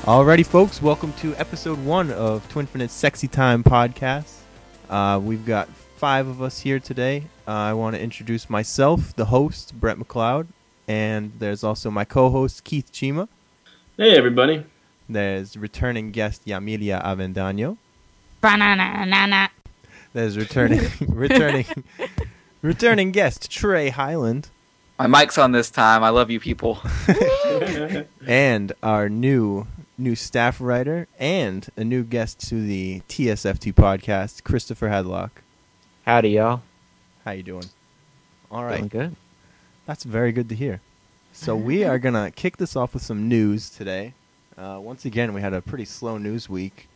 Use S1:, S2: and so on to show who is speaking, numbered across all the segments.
S1: Alrighty, folks, welcome to episode 1 of Twinfinite's Sexy Time podcast. We've got 5 of us here today. I want to introduce myself, the host, Brett McLeod, and there's also my co-host, Keith Chima.
S2: Hey, everybody.
S1: There's returning guest, Yamilia Avendaño.
S3: Banana.
S1: There's returning guest, Trey Highland.
S4: My mic's on this time. I love you people.
S1: And our new staff writer and a new guest to the TSFT podcast, Christopher Hadlock.
S5: Howdy, y'all.
S1: How you doing? All right.
S5: Doing good.
S1: That's very good to hear. So we are going to kick this off with some news today. Once again, we had a pretty slow news week.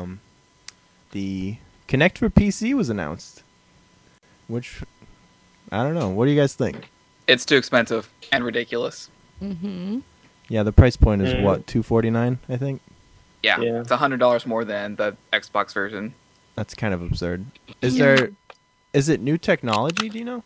S1: The Kinect for PC was announced, which, I don't know. What do you guys think?
S4: It's too expensive and ridiculous.
S3: Mm-hmm.
S1: Yeah, the price point is what, $249, I think?
S4: Yeah, it's $100 more than the Xbox version.
S1: That's kind of absurd. Is it new technology, do you know?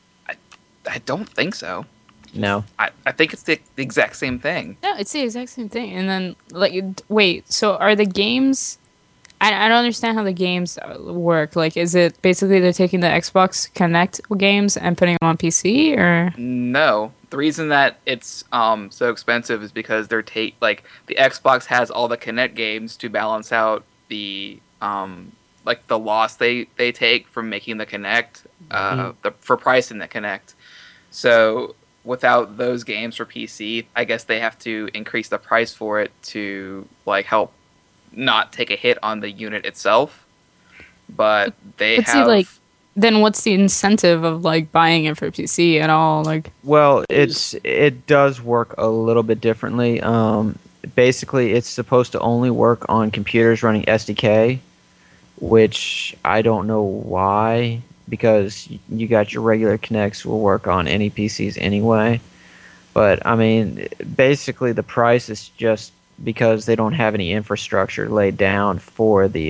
S4: I don't think so.
S5: No.
S4: I think it's the exact same thing.
S3: No, it's the exact same thing. And then, wait, so are the games... I don't understand how the games work. Like, is it basically they're taking the Xbox Connect games and putting them on PC, or...?
S4: No. The reason that it's so expensive is because the Xbox has all the Kinect games to balance out the the loss they take from making the Kinect, for pricing the Kinect. So without those games for PC, I guess they have to increase the price for it to help not take a hit on the unit itself. But they have...
S3: Then what's the incentive of buying it for PC at all?
S5: Well, it does work a little bit differently. Basically, it's supposed to only work on computers running SDK, which I don't know why, because you got your regular Kinects will work on any PCs anyway. But I mean, basically, the price is just because they don't have any infrastructure laid down for the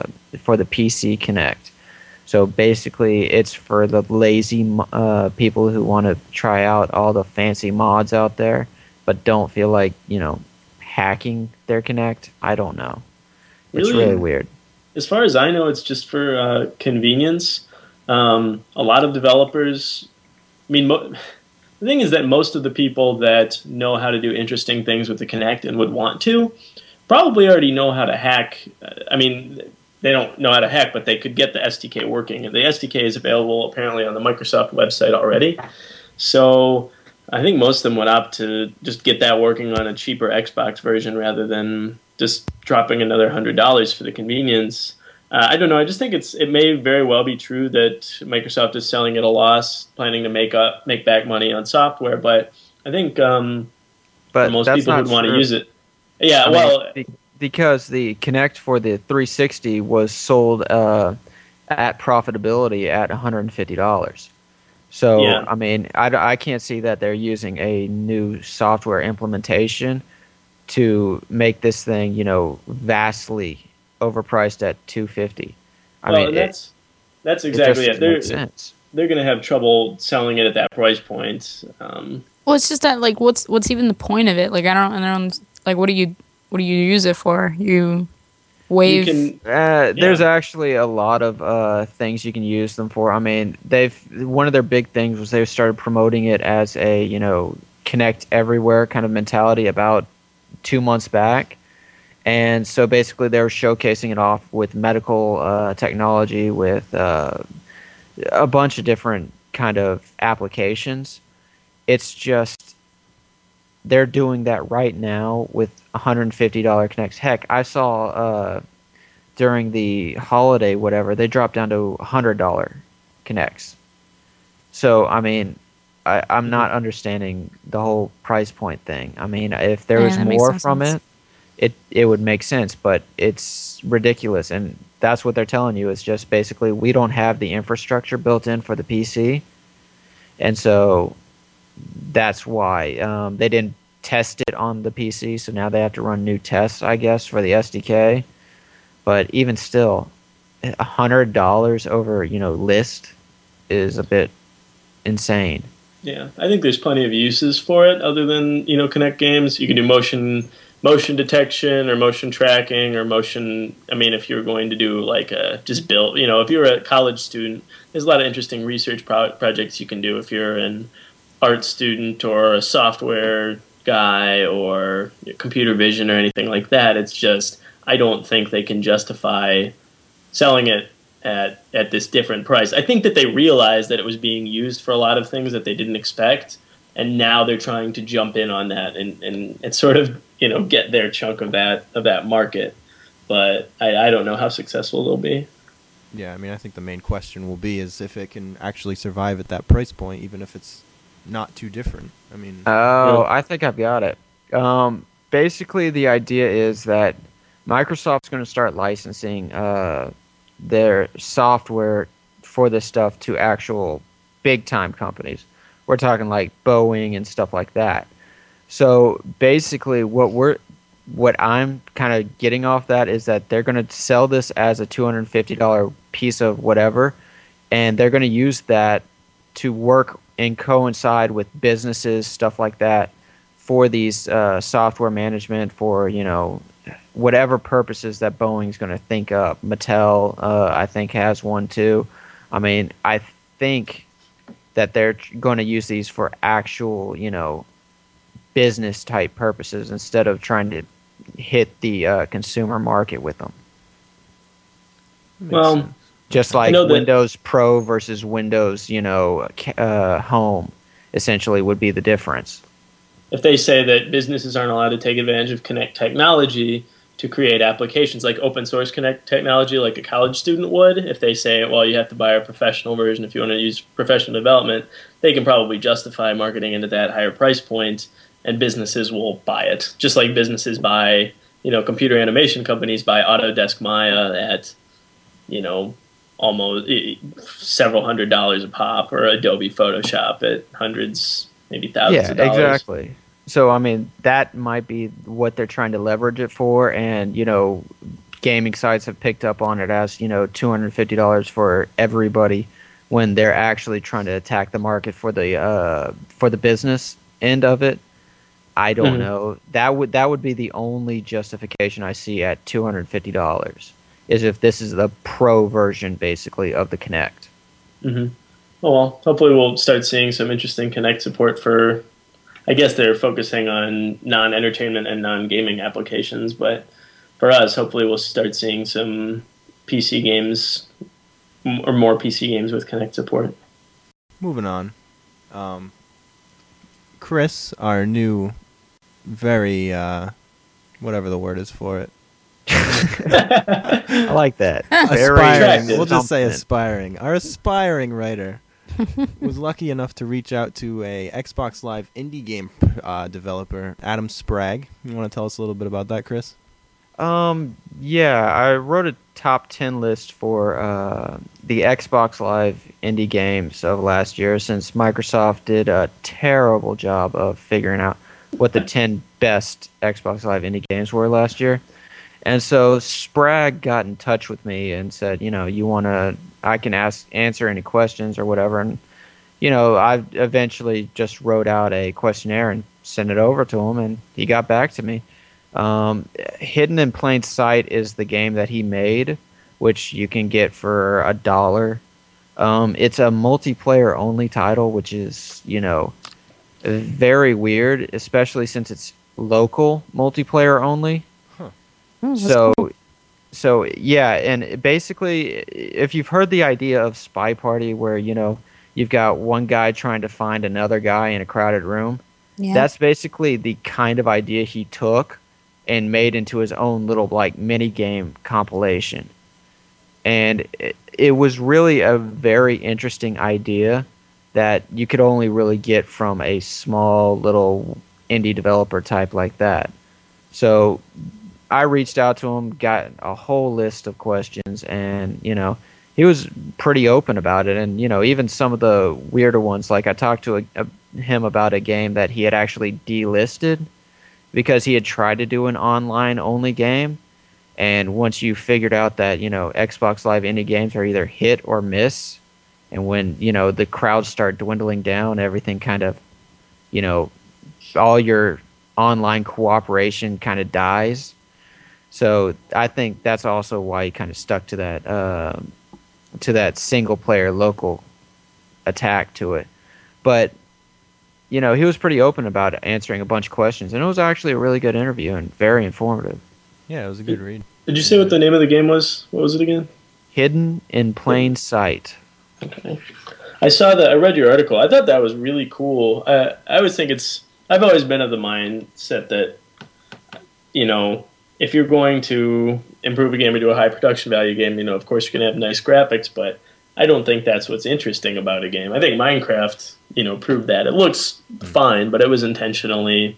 S5: PC Kinect. So basically, it's for the lazy people who want to try out all the fancy mods out there, but don't feel like, hacking their Kinect. I don't know. It's really weird.
S2: As far as I know, it's just for convenience. A lot of developers... the thing is that most of the people that know how to do interesting things with the Kinect and would want to probably already know how to hack. They don't know how to hack, but they could get the SDK working. And the SDK is available apparently on the Microsoft website already. So I think most of them would opt to just get that working on a cheaper Xbox version rather than just dropping another $100 for the convenience. I don't know. I just think it may very well be true that Microsoft is selling at a loss, planning to make back money on software. But I think for most people who'd want to use it. Yeah,
S5: because the Kinect for the 360 was sold at profitability at $150. So, yeah. I can't see that they're using a new software implementation to make this thing, vastly overpriced at $250.
S2: That's exactly it. They're going to have trouble selling it at that price point.
S3: Well, it's just that what's even the point of it? I don't what do you use it for? You wave.
S5: There's actually a lot of things you can use them for. One of their big things was they started promoting it as a Kinect everywhere kind of mentality about 2 months back. And so basically they were showcasing it off with medical technology, with a bunch of different kind of applications. It's just they're doing that right now with $150 Kinects. Heck, I saw during the holiday, whatever, they dropped down to $100 Kinects. So, I'm not understanding the whole price point thing. If there was more from it, it would make sense, but it's ridiculous. And that's what they're telling you. It's just basically we don't have the infrastructure built in for the PC. And so that's why they didn't test it on the PC. So now they have to run new tests, I guess, for the SDK. But even still, $100 over, list is a bit insane.
S2: Yeah, I think there's plenty of uses for it other than, Kinect games. You can do motion motion detection or motion tracking or motion. I mean, if you're going to do like just build, if you're a college student, there's a lot of interesting research projects you can do. If you're an art student or a software guy or computer vision or anything like that, it's just, I don't think they can justify selling it at this different price. I think that they realized that it was being used for a lot of things that they didn't expect, and now they're trying to jump in on that and sort of get their chunk of that market. But I don't know how successful they'll be.
S1: Yeah, I mean, I think the main question will be is if it can actually survive at that price point, even if it's not too different. I mean,
S5: I think I've got it. Basically, the idea is that Microsoft's going to start licensing their software for this stuff to actual big-time companies. We're talking like Boeing and stuff like that. So basically, what I'm kind of getting off that is that they're going to sell this as a $250 piece of whatever, and they're going to use that to work and coincide with businesses, stuff like that, for these software management for, whatever purposes that Boeing's going to think up. Mattel, I think, has one too. I mean, I think that they're going to use these for actual, business type purposes instead of trying to hit the consumer market with them.
S2: Well,
S5: just like Windows Pro versus Windows, Home, essentially would be the difference.
S2: If they say that businesses aren't allowed to take advantage of Kinect technology to create applications like open source Kinect technology, like a college student would, if they say, well, you have to buy a professional version if you want to use professional development, they can probably justify marketing into that higher price point, and businesses will buy it. Just like businesses buy, computer animation companies buy Autodesk Maya at, almost several $100s a pop, or Adobe Photoshop at hundreds, maybe thousands of dollars.
S5: Yeah, exactly. So, I mean, that might be what they're trying to leverage it for, and, gaming sites have picked up on it as, $250 for everybody when they're actually trying to attack the market for the business end of it. I don't know. That would be the only justification I see at $250, is if this is the pro version, basically, of the Kinect.
S2: Mm-hmm. Well, hopefully we'll start seeing some interesting Kinect support for, I guess they're focusing on non-entertainment and non-gaming applications, but for us, hopefully we'll start seeing some PC games or more PC games with Kinect support.
S1: Moving on. Chris, our new, very, whatever the word is for it.
S5: I like that.
S1: Aspiring. We'll just say aspiring. Our aspiring writer was lucky enough to reach out to a Xbox Live indie game developer, Adam Sprague. You want to tell us a little bit about that, Chris?
S5: Yeah, I wrote a top 10 list for the Xbox Live indie games of last year, since Microsoft did a terrible job of figuring out what the 10 best Xbox Live indie games were last year. And so Sprague got in touch with me and said, I can answer any questions or whatever. And, I eventually just wrote out a questionnaire and sent it over to him, and he got back to me. Hidden in Plain Sight is the game that he made, which you can get for $1. It's a multiplayer only title, which is, very weird, especially since it's local multiplayer only. So yeah, and basically, if you've heard the idea of Spy Party, where you've got one guy trying to find another guy in a crowded room, that's basically the kind of idea he took and made into his own little mini game compilation. And it was really a very interesting idea that you could only really get from a small little indie developer type like that. So I reached out to him, got a whole list of questions, and he was pretty open about it. And even some of the weirder ones, like I talked to him about a game that he had actually delisted because he had tried to do an online only game, and once you figured out that Xbox Live indie games are either hit or miss, and when the crowds start dwindling down, everything kind of all your online cooperation kind of dies. So I think that's also why he kind of stuck to that single player local attack to it. But he was pretty open about answering a bunch of questions, and it was actually a really good interview and very informative.
S1: Yeah, it was a good read.
S2: Did you say what the name of the game was? What was it again?
S5: Hidden in Plain Sight.
S2: Okay. I saw that. I read your article. I thought that was really cool. I always think I've always been of the mindset that, if you're going to improve a game or do a high production value game, of course you're going to have nice graphics, but I don't think that's what's interesting about a game. I think Minecraft, proved that. It looks fine, but it was intentionally,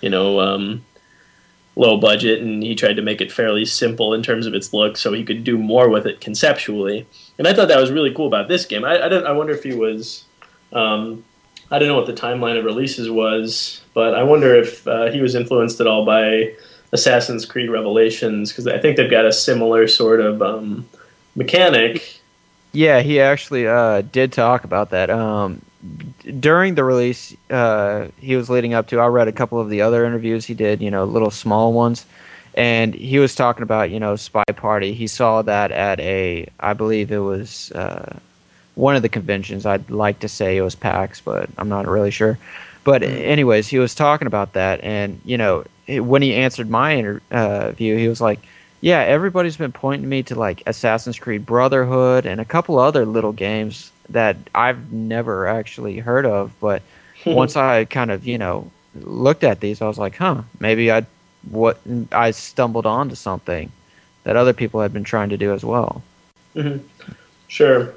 S2: low budget, and he tried to make it fairly simple in terms of its look so he could do more with it conceptually. And I thought that was really cool about this game. I wonder if he was, I don't know what the timeline of releases was, but I wonder if he was influenced at all by Assassin's Creed Revelations, because I think they've got a similar sort of mechanic.
S5: Yeah, he actually did talk about that. During the release he was leading up to, I read a couple of the other interviews he did, little small ones, and he was talking about, Spy Party. He saw that at I believe it was one of the conventions. I'd like to say it was PAX, but I'm not really sure. But anyways, he was talking about that, and, when he answered my interview, he was like, yeah, everybody's been pointing me to, like, Assassin's Creed Brotherhood and a couple other little games that I've never actually heard of, but once I kind of, looked at these, I was like, maybe I stumbled onto something that other people had been trying to do as well.
S2: Mm-hmm. Sure.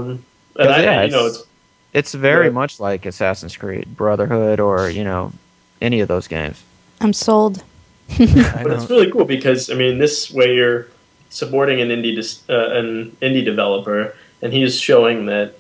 S5: It's very much like Assassin's Creed Brotherhood or, any of those games.
S3: I'm sold.
S2: But it's really cool because, this way you're supporting an indie developer, and he's showing that,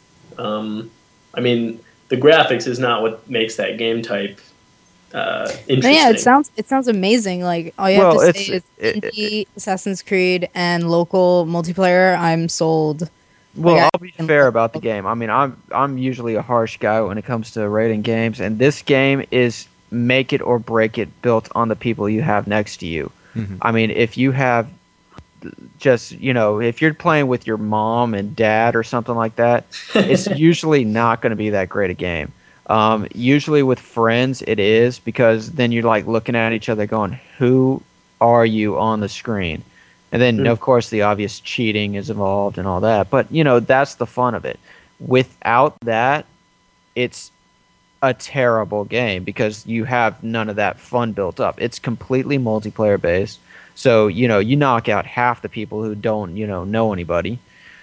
S2: the graphics is not what makes that game type interesting.
S6: Yeah, it sounds amazing. Like, all you have to say is indie, Assassin's Creed, and local multiplayer. I'm sold.
S5: Well, I'll be fair about the game. I'm usually a harsh guy when it comes to rating games, and this game is make it or break it, built on the people you have next to you. Mm-hmm. If you have just, if you're playing with your mom and dad or something like that, it's usually not going to be that great a game. Usually with friends it is, because then you're like looking at each other going, who are you on the screen? And then, of course, the obvious cheating is involved and all that. But, that's the fun of it. Without that, it's a terrible game because you have none of that fun built up. It's completely multiplayer based. So, you knock out half the people who don't, know anybody.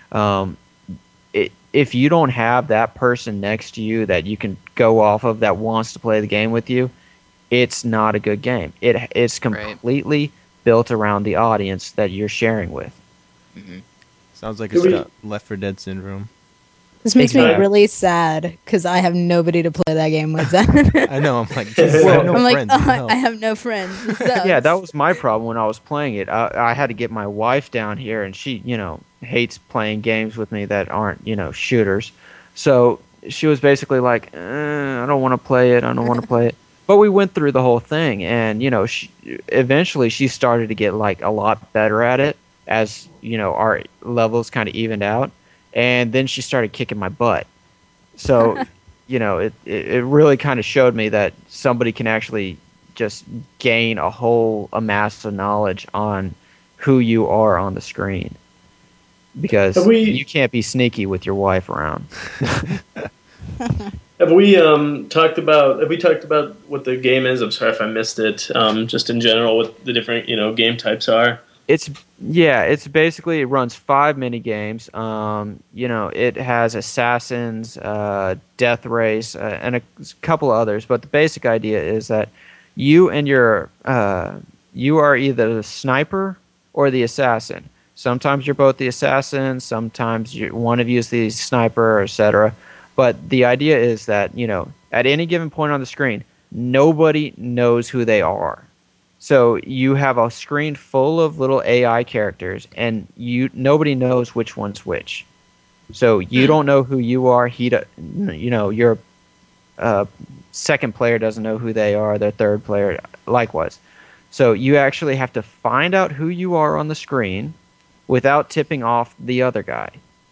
S5: If you don't have that person next to you that you can go off of that wants to play the game with you, it's not a good game. It's completely built around the audience that you're sharing with.
S1: Mm-hmm. Sounds like it's got Left 4 Dead syndrome.
S6: This makes me really sad because I have nobody to play that game with.
S1: I know. I'm like,
S6: I have no friends.
S5: Yeah, that was my problem when I was playing it. I had to get my wife down here, and she, hates playing games with me that aren't, shooters. So she was basically like, I don't want to play it. I don't want to play it. But we went through the whole thing, and eventually she started to get like a lot better at it as our levels kind of evened out, and then she started kicking my butt. So it really kind of showed me that somebody can actually just gain a whole amass of knowledge on who you are on the screen, because you can't be sneaky with your wife around.
S2: Have we talked about what the game is? I'm sorry if I missed it. Just in general, what the different game types are.
S5: It's basically, it runs 5 mini games. It has Assassins, Death Race, and a couple others. But the basic idea is that you and you are either the sniper or the assassin. Sometimes you're both the assassin. Sometimes one of you is the sniper, etc. But the idea is that, at any given point on the screen, nobody knows who they are. So you have a screen full of little AI characters, and nobody knows which one's which. So you don't know who you are. Your second player doesn't know who they are, their third player likewise. So you actually have to find out who you are on the screen without tipping off the other guy.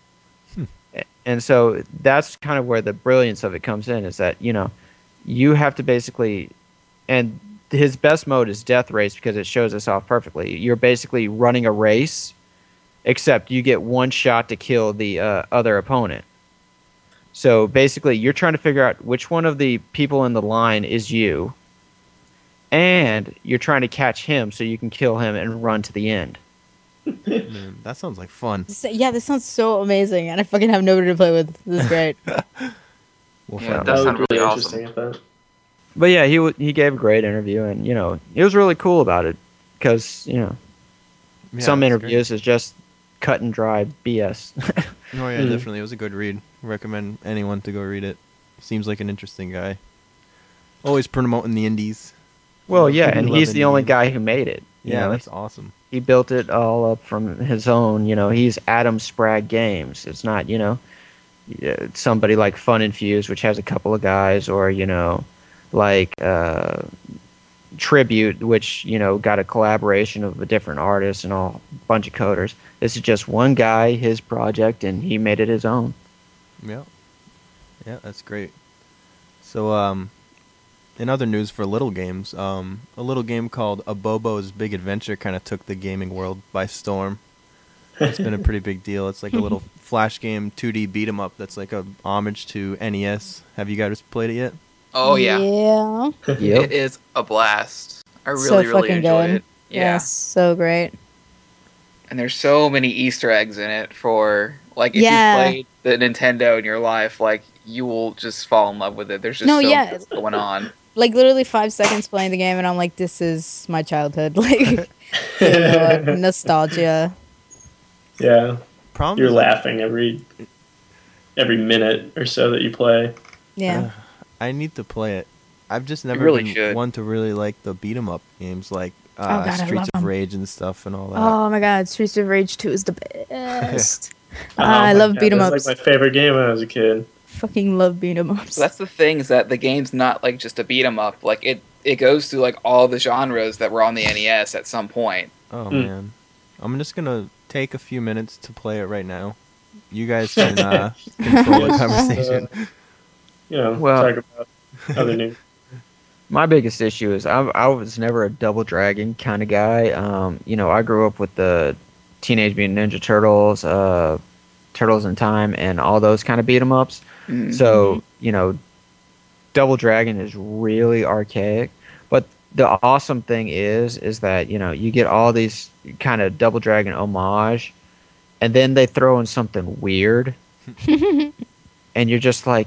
S5: And so that's kind of where the brilliance of it comes in, is that, you have to basically, and his best mode is Death Race because it shows us off perfectly. You're basically running a race, except you get one shot to kill the other opponent. So basically, you're trying to figure out which one of the people in the line is you, and you're trying to catch him so you can kill him and run to the end.
S1: Man, that sounds like fun.
S6: Yeah, this sounds so amazing, and I fucking have nobody to play with. This is great.
S4: Yeah, that sounds really awesome.
S5: But yeah, he gave a great interview, and he was really cool about it because some interviews is just cut and dry BS.
S1: Oh yeah, definitely. It was a good read. Recommend anyone to go read it. Seems like an interesting guy. Always promoting the indies.
S5: Well, yeah, and he's the only guy who made it.
S1: Yeah, that's awesome.
S5: He built it all up from his own. He's Adam Sprague Games. It's not somebody like Fun Infused, which has a couple of guys, or like Tribute, which got a collaboration of a different artist and a bunch of coders. This is just one guy, his project, and he made it his own.
S1: Yeah, that's great. So, in other news for little games, a little game called Abobo's Big Adventure kind of took the gaming world by storm. It's been a pretty big deal. It's like a little flash game, 2D beat 'em up that's like a homage to NES. Have you guys played it yet?
S4: Oh yeah.
S6: Yeah.
S5: Yep.
S4: It is a blast. I really enjoy it. Yeah.
S6: Yes, so great.
S4: And there's so many Easter eggs in it for like if you played the Nintendo in your life, like you will just fall in love with it. There's just so much going on.
S6: Like literally 5 seconds playing the game, and I'm like, this is my childhood. Like nostalgia.
S2: Yeah. You're laughing every minute or so that you play.
S6: Yeah.
S1: I need to play it. I've just never been one to really like the beat 'em up games like Streets of Rage and stuff and all that.
S6: Oh my god, Streets of Rage 2 is the best. I love beat 'em ups.
S2: That's like my favorite game when I was a kid.
S6: Fucking love beat 'em ups.
S4: So that's the thing, is that the game's not like just a beat 'em up. Like it goes through like all the genres that were on the NES at some point.
S1: Oh man, I'm just gonna take a few minutes to play it right now. You guys can control the conversation.
S2: Talk about other news.
S5: My biggest issue is I was never a Double Dragon kind of guy. I grew up with the Teenage Mutant Ninja Turtles, Turtles in Time, and all those kind of beat 'em ups. Mm-hmm. So Double Dragon is really archaic. But the awesome thing is that you get all these kind of Double Dragon homage, and then they throw in something weird, and you're just like,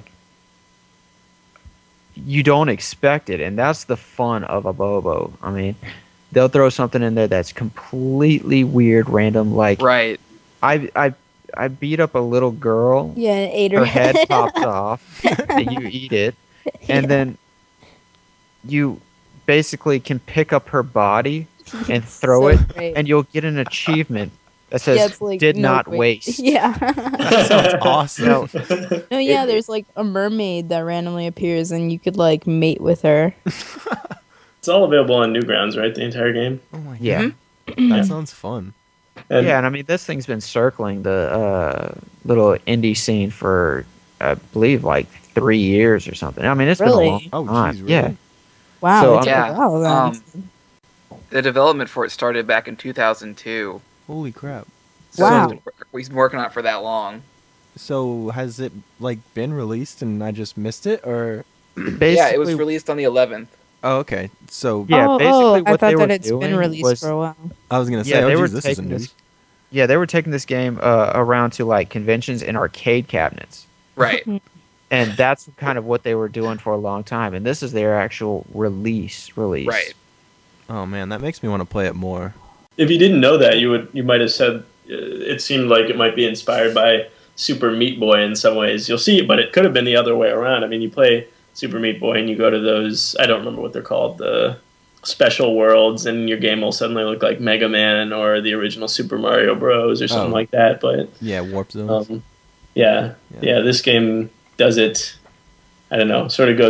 S5: you don't expect it, and that's the fun of Abobo. I mean, they'll throw something in there that's completely weird, random. Like,
S4: right.
S5: I beat up a little girl.
S6: Yeah, and ate
S5: her head pops off, and you eat it, and then you basically can pick up her body and throw it, and you'll get an achievement that says like, "Did not waste."
S6: Yeah,
S1: that sounds awesome.
S6: No, yeah, there's like a mermaid that randomly appears, and you could like mate with her.
S2: It's all available on Newgrounds, right? The entire game.
S1: Oh my god,
S5: yeah,
S1: that sounds fun.
S2: And
S5: and I mean, this thing's been circling the little indie scene for, I believe, like 3 years or something. I mean, it's been a long time.
S1: Oh, geez, really?
S5: Yeah.
S6: Wow.
S5: So,
S4: the development for it started back in 2002.
S1: Holy crap!
S4: So
S6: wow.
S4: We've been working on it for that long.
S1: So has it like been released and I just missed it, or?
S4: Yeah, it was released on the 11th.
S1: Oh, okay. So
S5: yeah, basically what
S6: I thought
S5: they were
S6: that it's been released for a while.
S1: I was gonna say, this is news.
S5: Yeah, they were taking this game around to like conventions and arcade cabinets.
S4: Right.
S5: And that's kind of what they were doing for a long time. And this is their actual release.
S4: Right.
S1: Oh man, that makes me want to play it more.
S2: If you didn't know that, you might have said it seemed like it might be inspired by Super Meat Boy in some ways. You'll see, but it could have been the other way around. I mean, you play Super Meat Boy and you go to those, I don't remember what they're called, the special worlds, and your game will suddenly look like Mega Man or the original Super Mario Bros. Or something like that. But
S1: yeah, Warp Zones.
S2: Yeah, this game does it, I don't know, sort of goes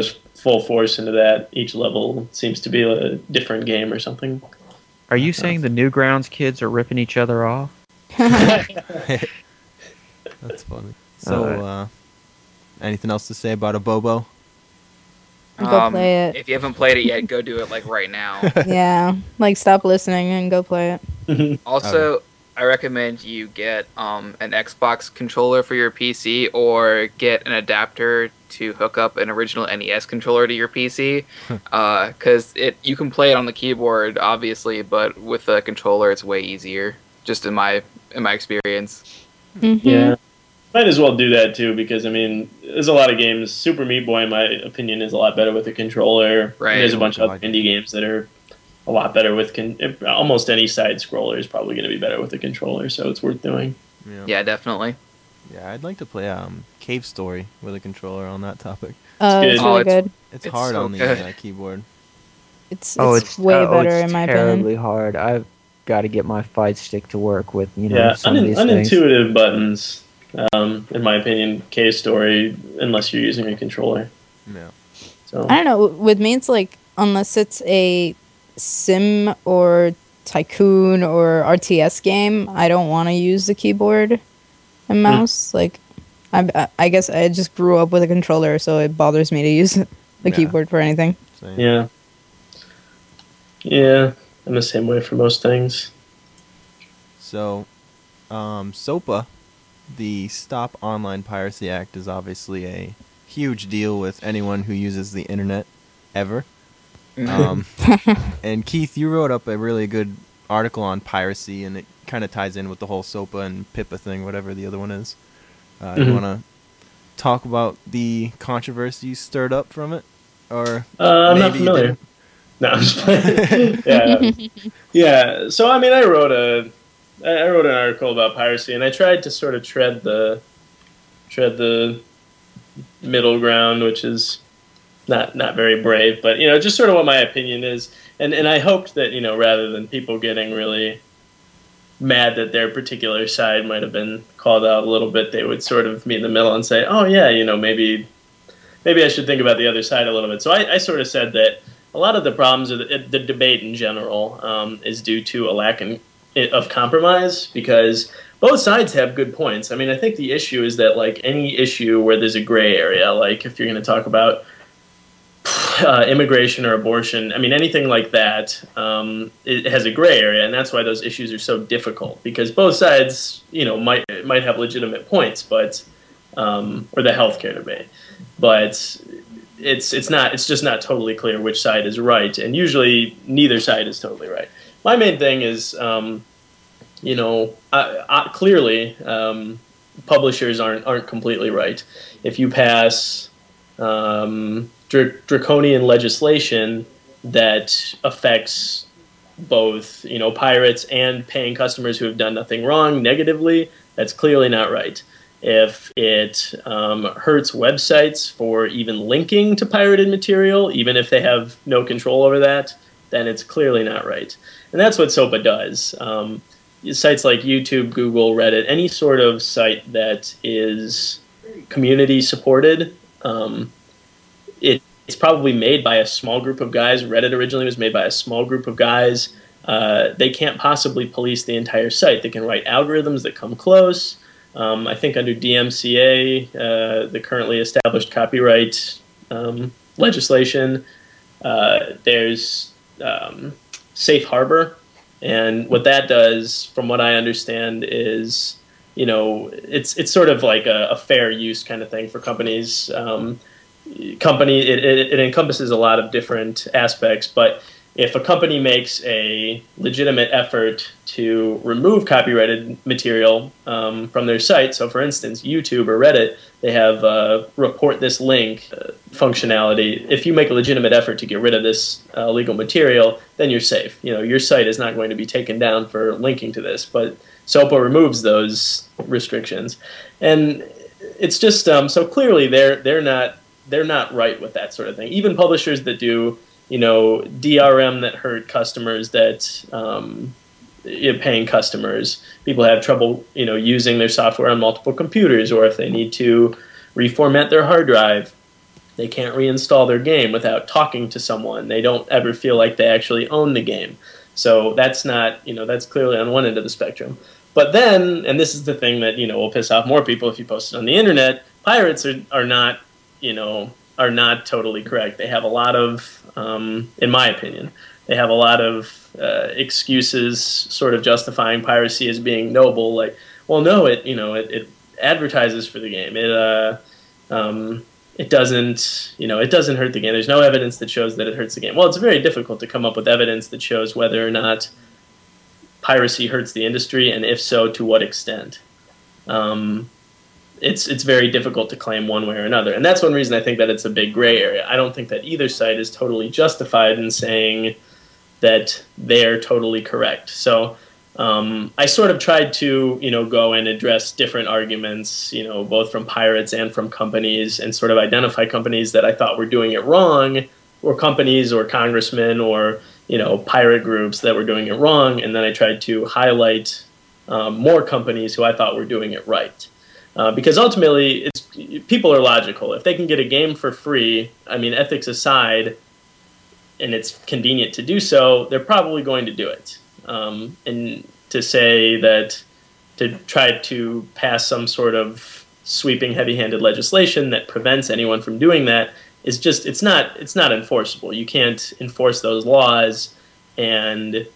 S2: full force into that. Each level seems to be a different game or something.
S5: Are you saying the Newgrounds kids are ripping each other off?
S1: That's funny. So, anything else to say about Abobo?
S6: Go play it.
S4: If you haven't played it yet, go do it like right now.
S6: Yeah, like stop listening and go play it.
S4: Also, I recommend you get an Xbox controller for your PC, or get an adapter to hook up an original NES controller to your PC, because you can play it on the keyboard, obviously, but with a controller, it's way easier. Just in my experience.
S6: Mm-hmm.
S2: Yeah. Might as well do that too, because I mean, there's a lot of games. Super Meat Boy, in my opinion, is a lot better with a controller.
S4: Right.
S2: There's a bunch of indie games that are a lot better with almost any side scroller is probably going to be better with a controller, so it's worth doing.
S4: Yeah, definitely.
S1: Yeah, I'd like to play Cave Story with a controller on that topic.
S6: It's really good.
S1: It's hard
S4: so
S1: on the keyboard.
S6: It's way better in my opinion.
S5: Terribly hard. I've got to get my fight stick to work with some of these
S2: unintuitive buttons. In my opinion, Cave Story, unless you're using a controller.
S1: Yeah.
S2: So
S6: I don't know. With me, it's like unless it's a sim or tycoon or RTS game, I don't want to use the keyboard and mouse. Like, I guess I just grew up with a controller, so it bothers me to use the keyboard for anything.
S1: Same.
S2: Yeah. Yeah, I'm the same way for most things.
S1: So, SOPA, the Stop Online Piracy Act, is obviously a huge deal with anyone who uses the internet ever. And Keith, you wrote up a really good article on piracy, and it kind of ties in with the whole SOPA and PIPA thing, whatever the other one is. You want to talk about the controversy you stirred up from it, or
S2: I'm not familiar. No, I'm just playing. Yeah. So I mean, I wrote an article about piracy, and I tried to sort of tread the middle ground, which is not very brave, but just sort of what my opinion is, and I hoped that rather than people getting really mad that their particular side might have been called out a little bit, they would sort of meet in the middle and say, oh yeah, maybe I should think about the other side a little bit. So I sort of said that a lot of the problems of the debate in general is due to a lack of compromise, because both sides have good points. I mean, I think the issue is that, like any issue where there's a gray area, like if you're going to talk about immigration or abortion, I mean, anything like that, it has a gray area, and that's why those issues are so difficult, because both sides, might have legitimate points, but or the healthcare debate, but it's just not totally clear which side is right, and usually neither side is totally right. My main thing is, clearly, publishers aren't completely right. If you pass draconian legislation that affects both, pirates and paying customers who have done nothing wrong negatively, that's clearly not right. If it hurts websites for even linking to pirated material, even if they have no control over that, then it's clearly not right. And that's what SOPA does. Sites like YouTube, Google, Reddit, any sort of site that is community supported, it's probably made by a small group of guys. Reddit originally was made by a small group of guys. They can't possibly police the entire site. They can write algorithms that come close. I think under DMCA, the currently established copyright legislation, there's safe harbor. And what that does, from what I understand, is, it's sort of like a fair use kind of thing for companies. It encompasses a lot of different aspects, but if a company makes a legitimate effort to remove copyrighted material from their site, so for instance, YouTube or Reddit, they have report this link functionality. If you make a legitimate effort to get rid of this illegal material, then you're safe. Your site is not going to be taken down for linking to this, but SOPA removes those restrictions. And it's just, so clearly they're not right with that sort of thing. Even publishers that do DRM that hurt customers, that paying customers, people have trouble using their software on multiple computers, or if they need to reformat their hard drive, They can't reinstall their game without talking to someone. They don't ever feel like they actually own the game. So that's not, that's clearly on one end of the spectrum. But then, and this is the thing that, will piss off more people if you post it on the internet, pirates are not, are not totally correct. They have a lot of, in my opinion, they have a lot of excuses sort of justifying piracy as being noble. Like, well, no, it advertises for the game. It doesn't, it doesn't hurt the game. There's no evidence that shows that it hurts the game. Well, it's very difficult to come up with evidence that shows whether or not piracy hurts the industry, and if so, to what extent. It's very difficult to claim one way or another, and that's one reason I think that it's a big gray area. I don't think that either side is totally justified in saying that they're totally correct. So I sort of tried to, go and address different arguments, both from pirates and from companies, and sort of identify companies that I thought were doing it wrong, or companies or congressmen or, pirate groups that were doing it wrong. And then I tried to highlight more companies who I thought were doing it right. Because ultimately, people are logical. If they can get a game for free, I mean, ethics aside, and it's convenient to do so, they're probably going to do it. And to say that, to try to pass some sort of sweeping, heavy-handed legislation that prevents anyone from doing that is just, it's not enforceable. You can't enforce those laws and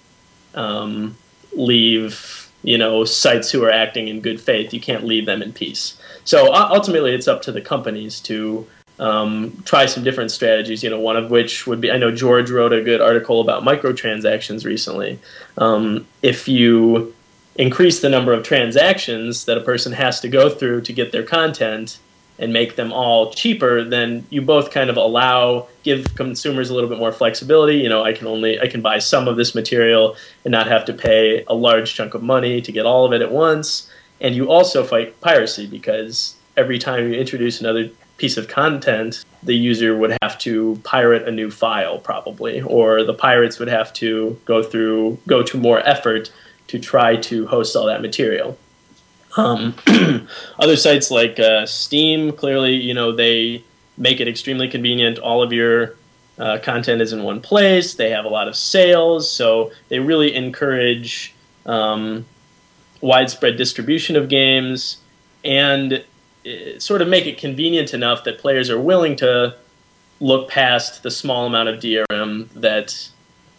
S2: leave, sites who are acting in good faith. You can't leave them in peace. So ultimately, it's up to the companies to try some different strategies, one of which would be, I know George wrote a good article about microtransactions recently. If you increase the number of transactions that a person has to go through to get their content and make them all cheaper, then you both kind of give consumers a little bit more flexibility. I can buy some of this material and not have to pay a large chunk of money to get all of it at once. And you also fight piracy, because every time you introduce another piece of content, the user would have to pirate a new file probably, or the pirates would have to go to more effort to try to host all that material. Other sites like Steam, clearly, they make it extremely convenient. All of your content is in one place. They have a lot of sales, so they really encourage widespread distribution of games, and sort of make it convenient enough that players are willing to look past the small amount of DRM that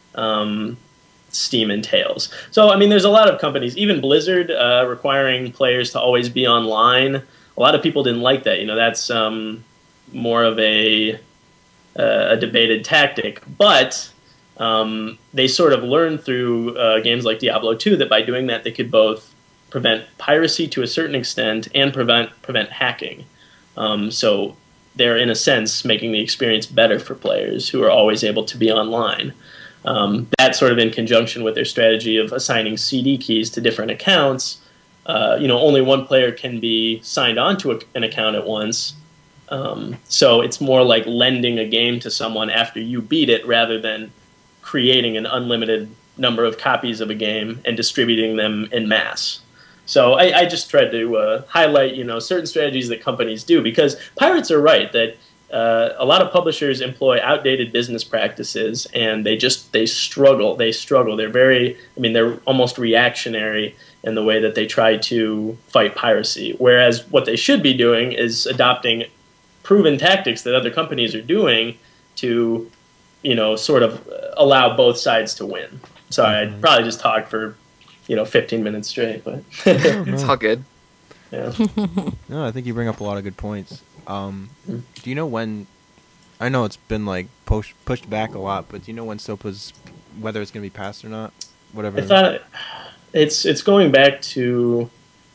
S2: Steam entails. So, I mean, there's a lot of companies, even Blizzard, requiring players to always be online. A lot of people didn't like that. That's more of a debated tactic. But they sort of learned through games like Diablo 2 that by doing that, they could both prevent piracy to a certain extent and prevent hacking. So they're, in a sense, making the experience better for players who are always able to be online. That sort of in conjunction with their strategy of assigning CD keys to different accounts. Only one player can be signed onto an account at once. So it's more like lending a game to someone after you beat it, rather than creating an unlimited number of copies of a game and distributing them en masse. So I just tried to highlight, certain strategies that companies do, because pirates are right that a lot of publishers employ outdated business practices, and they struggle. They're almost reactionary in the way that they try to fight piracy. Whereas what they should be doing is adopting proven tactics that other companies are doing to, sort of allow both sides to win. Sorry, I probably just talked for 15 minutes straight, but
S4: It's all good.
S2: yeah.
S1: No, I think you bring up a lot of good points. Do you know when? I know it's been like pushed back a lot, but do you know when SOPA's, whether it's going to be passed or not? Whatever.
S2: I thought it's going back to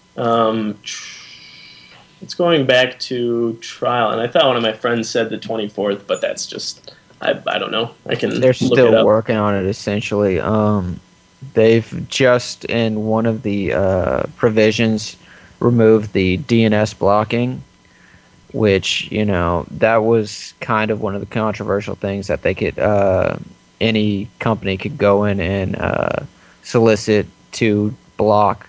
S2: trial, and I thought one of my friends said the 24th, but that's just I don't know. I can.
S5: They're
S2: look it
S5: still
S2: up.
S5: working on it, essentially. They've just, in one of the provisions, removed the DNS blocking, which, that was kind of one of the controversial things that they could, any company could go in and solicit to block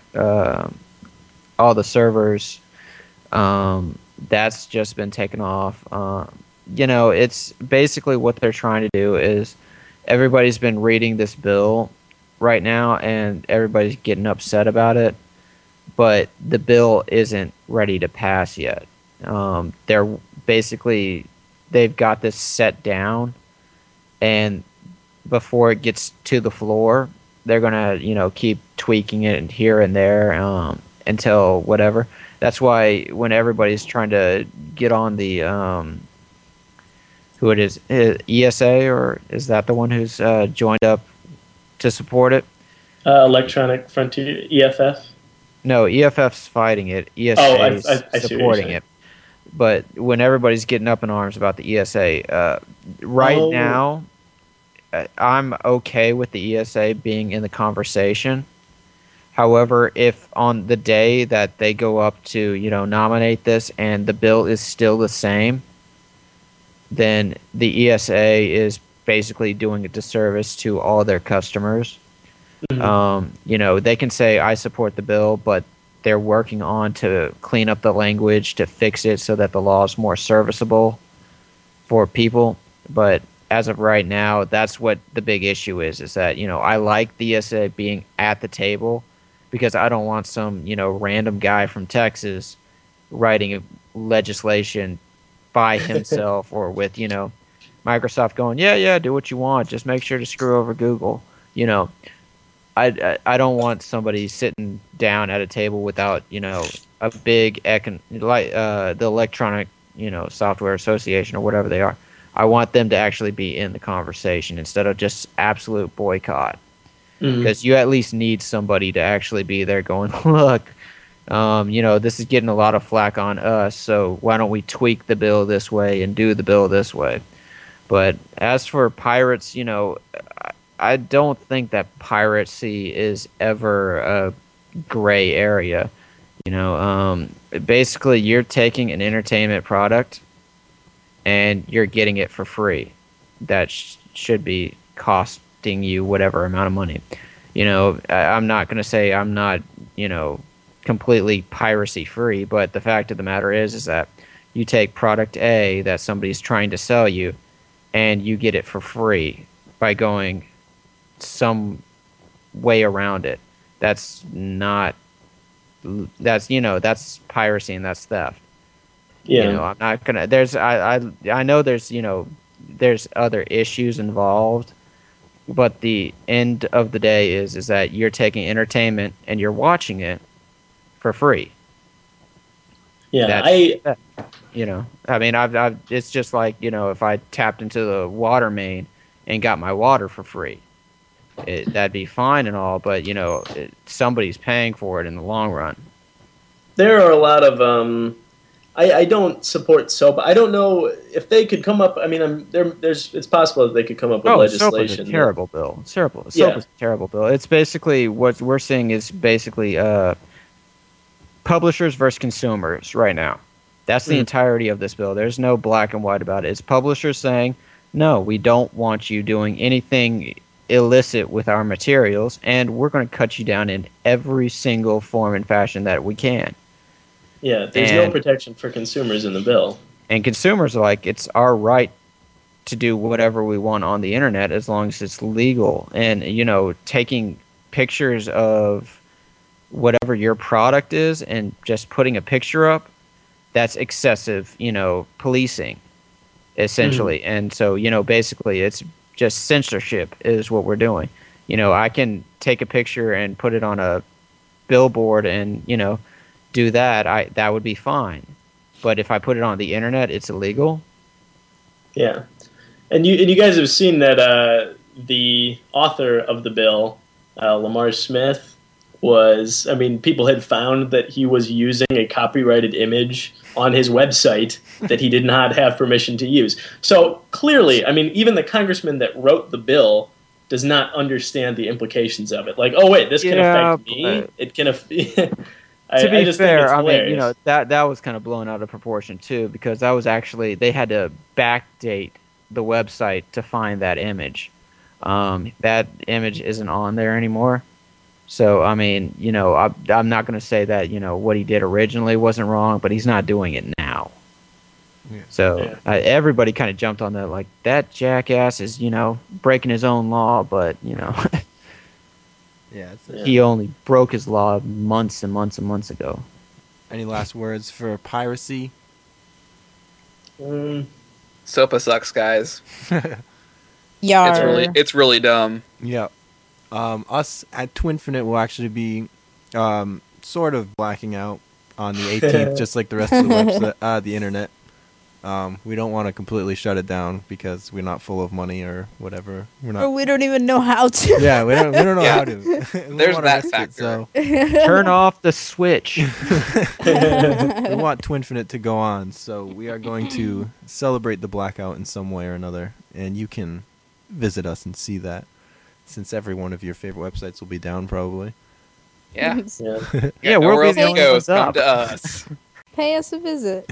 S5: all the servers. That's just been taken off. it's basically what they're trying to do is everybody's been reading this bill right now, and everybody's getting upset about it, but the bill isn't ready to pass yet. They're basically they've got this set down, and before it gets to the floor, they're gonna keep tweaking it here and there until whatever. That's why when everybody's trying to get on the who it is, ESA, or is that the one who's joined up to support it?
S2: Electronic Frontier, EFF.
S5: No, EFF's fighting it. ESA is
S2: I
S5: supporting it. But when everybody's getting up in arms about the ESA, right now, I'm okay with the ESA being in the conversation. However, if on the day that they go up to, nominate this and the bill is still the same, then the ESA is basically doing a disservice to all their customers.
S2: Mm-hmm.
S5: They can say, I support the bill, but they're working on to clean up the language to fix it so that the law is more serviceable for people. But as of right now, that's what the big issue is that, I like the ESA being at the table because I don't want some, random guy from Texas writing legislation by himself or with, Microsoft going, yeah, do what you want. Just make sure to screw over Google. I don't want somebody sitting down at a table without, a big the Electronic, Software Association or whatever they are. I want them to actually be in the conversation instead of just absolute boycott. Because you at least need somebody to actually be there going, look, this is getting a lot of flack on us, so why don't we tweak the bill this way and do the bill this way? But as for pirates, I don't think that piracy is ever a gray area. Basically, you're taking an entertainment product and you're getting it for free. That should be costing you whatever amount of money. I'm not going to say I'm not, completely piracy free, but the fact of the matter is that you take product A that somebody's trying to sell you and you get it for free by going some way around it. That's piracy and that's theft.
S2: Yeah.
S5: I'm not gonna. I know there's other issues involved, but the end of the day is that you're taking entertainment and you're watching it for free.
S2: Yeah,
S5: I've it's just like, if I tapped into the water main and got my water for free, that'd be fine and all, but somebody's paying for it in the long run.
S2: There are a lot of I don't support SOPA. I don't know if they could come up. I mean, it's possible that they could come up with legislation.
S5: SOPA's a terrible bill. SOPA's a terrible bill. It's basically what we're seeing is basically publishers versus consumers right now. That's the entirety of this bill. There's no black and white about it. It's publishers saying, no, we don't want you doing anything illicit with our materials, and we're going to cut you down in every single form and fashion that we can.
S2: Yeah, there's no protection for consumers in the bill.
S5: And consumers are like, it's our right to do whatever we want on the internet as long as it's legal. And, taking pictures of whatever your product is and just putting a picture up, that's excessive, policing, essentially. And so, basically it's just censorship is what we're doing. I can take a picture and put it on a billboard and, do that, that would be fine. But if I put it on the internet, it's illegal.
S2: Yeah. And you guys have seen that the author of the bill, Lamar Smith, people had found that he was using a copyrighted image on his website that he did not have permission to use. So clearly, even the congressman that wrote the bill does not understand the implications of it. Like, oh wait, this can affect me. It can affect.
S5: To be fair, that was kind of blown out of proportion too, because that was actually, they had to backdate the website to find that image. That image isn't on there anymore. So, I'm not going to say that, what he did originally wasn't wrong, but he's not doing it now.
S1: Yeah.
S5: So everybody kind of jumped on that, like, that jackass is, breaking his own law, but,
S1: Yeah.
S5: he only broke his law months and months and months ago.
S1: Any last words for piracy?
S4: SOPA sucks, guys.
S6: Yar.
S4: It's really dumb.
S1: Yeah. Us at Twinfinite will actually be sort of blacking out on the 18th, just like the rest of the website, the internet. We don't want to completely shut it down because we're not full of money or whatever. We're
S6: Or
S1: not.
S6: we don't even know how to.
S1: Yeah, we don't know
S4: Yeah.
S1: how to. We
S4: There's
S1: wanna
S4: that
S1: risk it,
S4: factor.
S1: so
S5: Turn off the switch.
S1: we want Twinfinite to go on, so we are going to celebrate the blackout in some way or another, and you can visit us and see that, since every one of your favorite websites will be down probably.
S4: Yeah.
S2: Yeah.
S5: Yeah,
S4: Nowhere
S5: we'll
S4: else
S5: be the
S4: to
S5: only
S4: go.
S5: ones
S4: Come
S5: up.
S4: to us.
S6: Pay us a visit.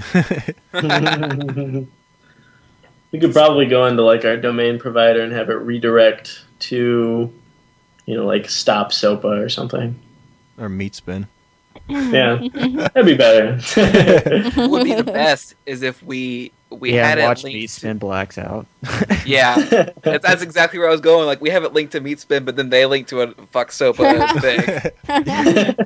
S2: We could probably go into like our domain provider and have it redirect to, like Stop SOPA or something.
S1: Or Meat Spin.
S2: Yeah, that'd be better.
S4: What would be the best is if we had it
S5: watch
S4: linked
S5: Meat
S4: to-
S5: Spin blacks out.
S4: Yeah, that's exactly where I was going. Like, we have it linked to Meatspin, but then they link to a fuck SOPA thing.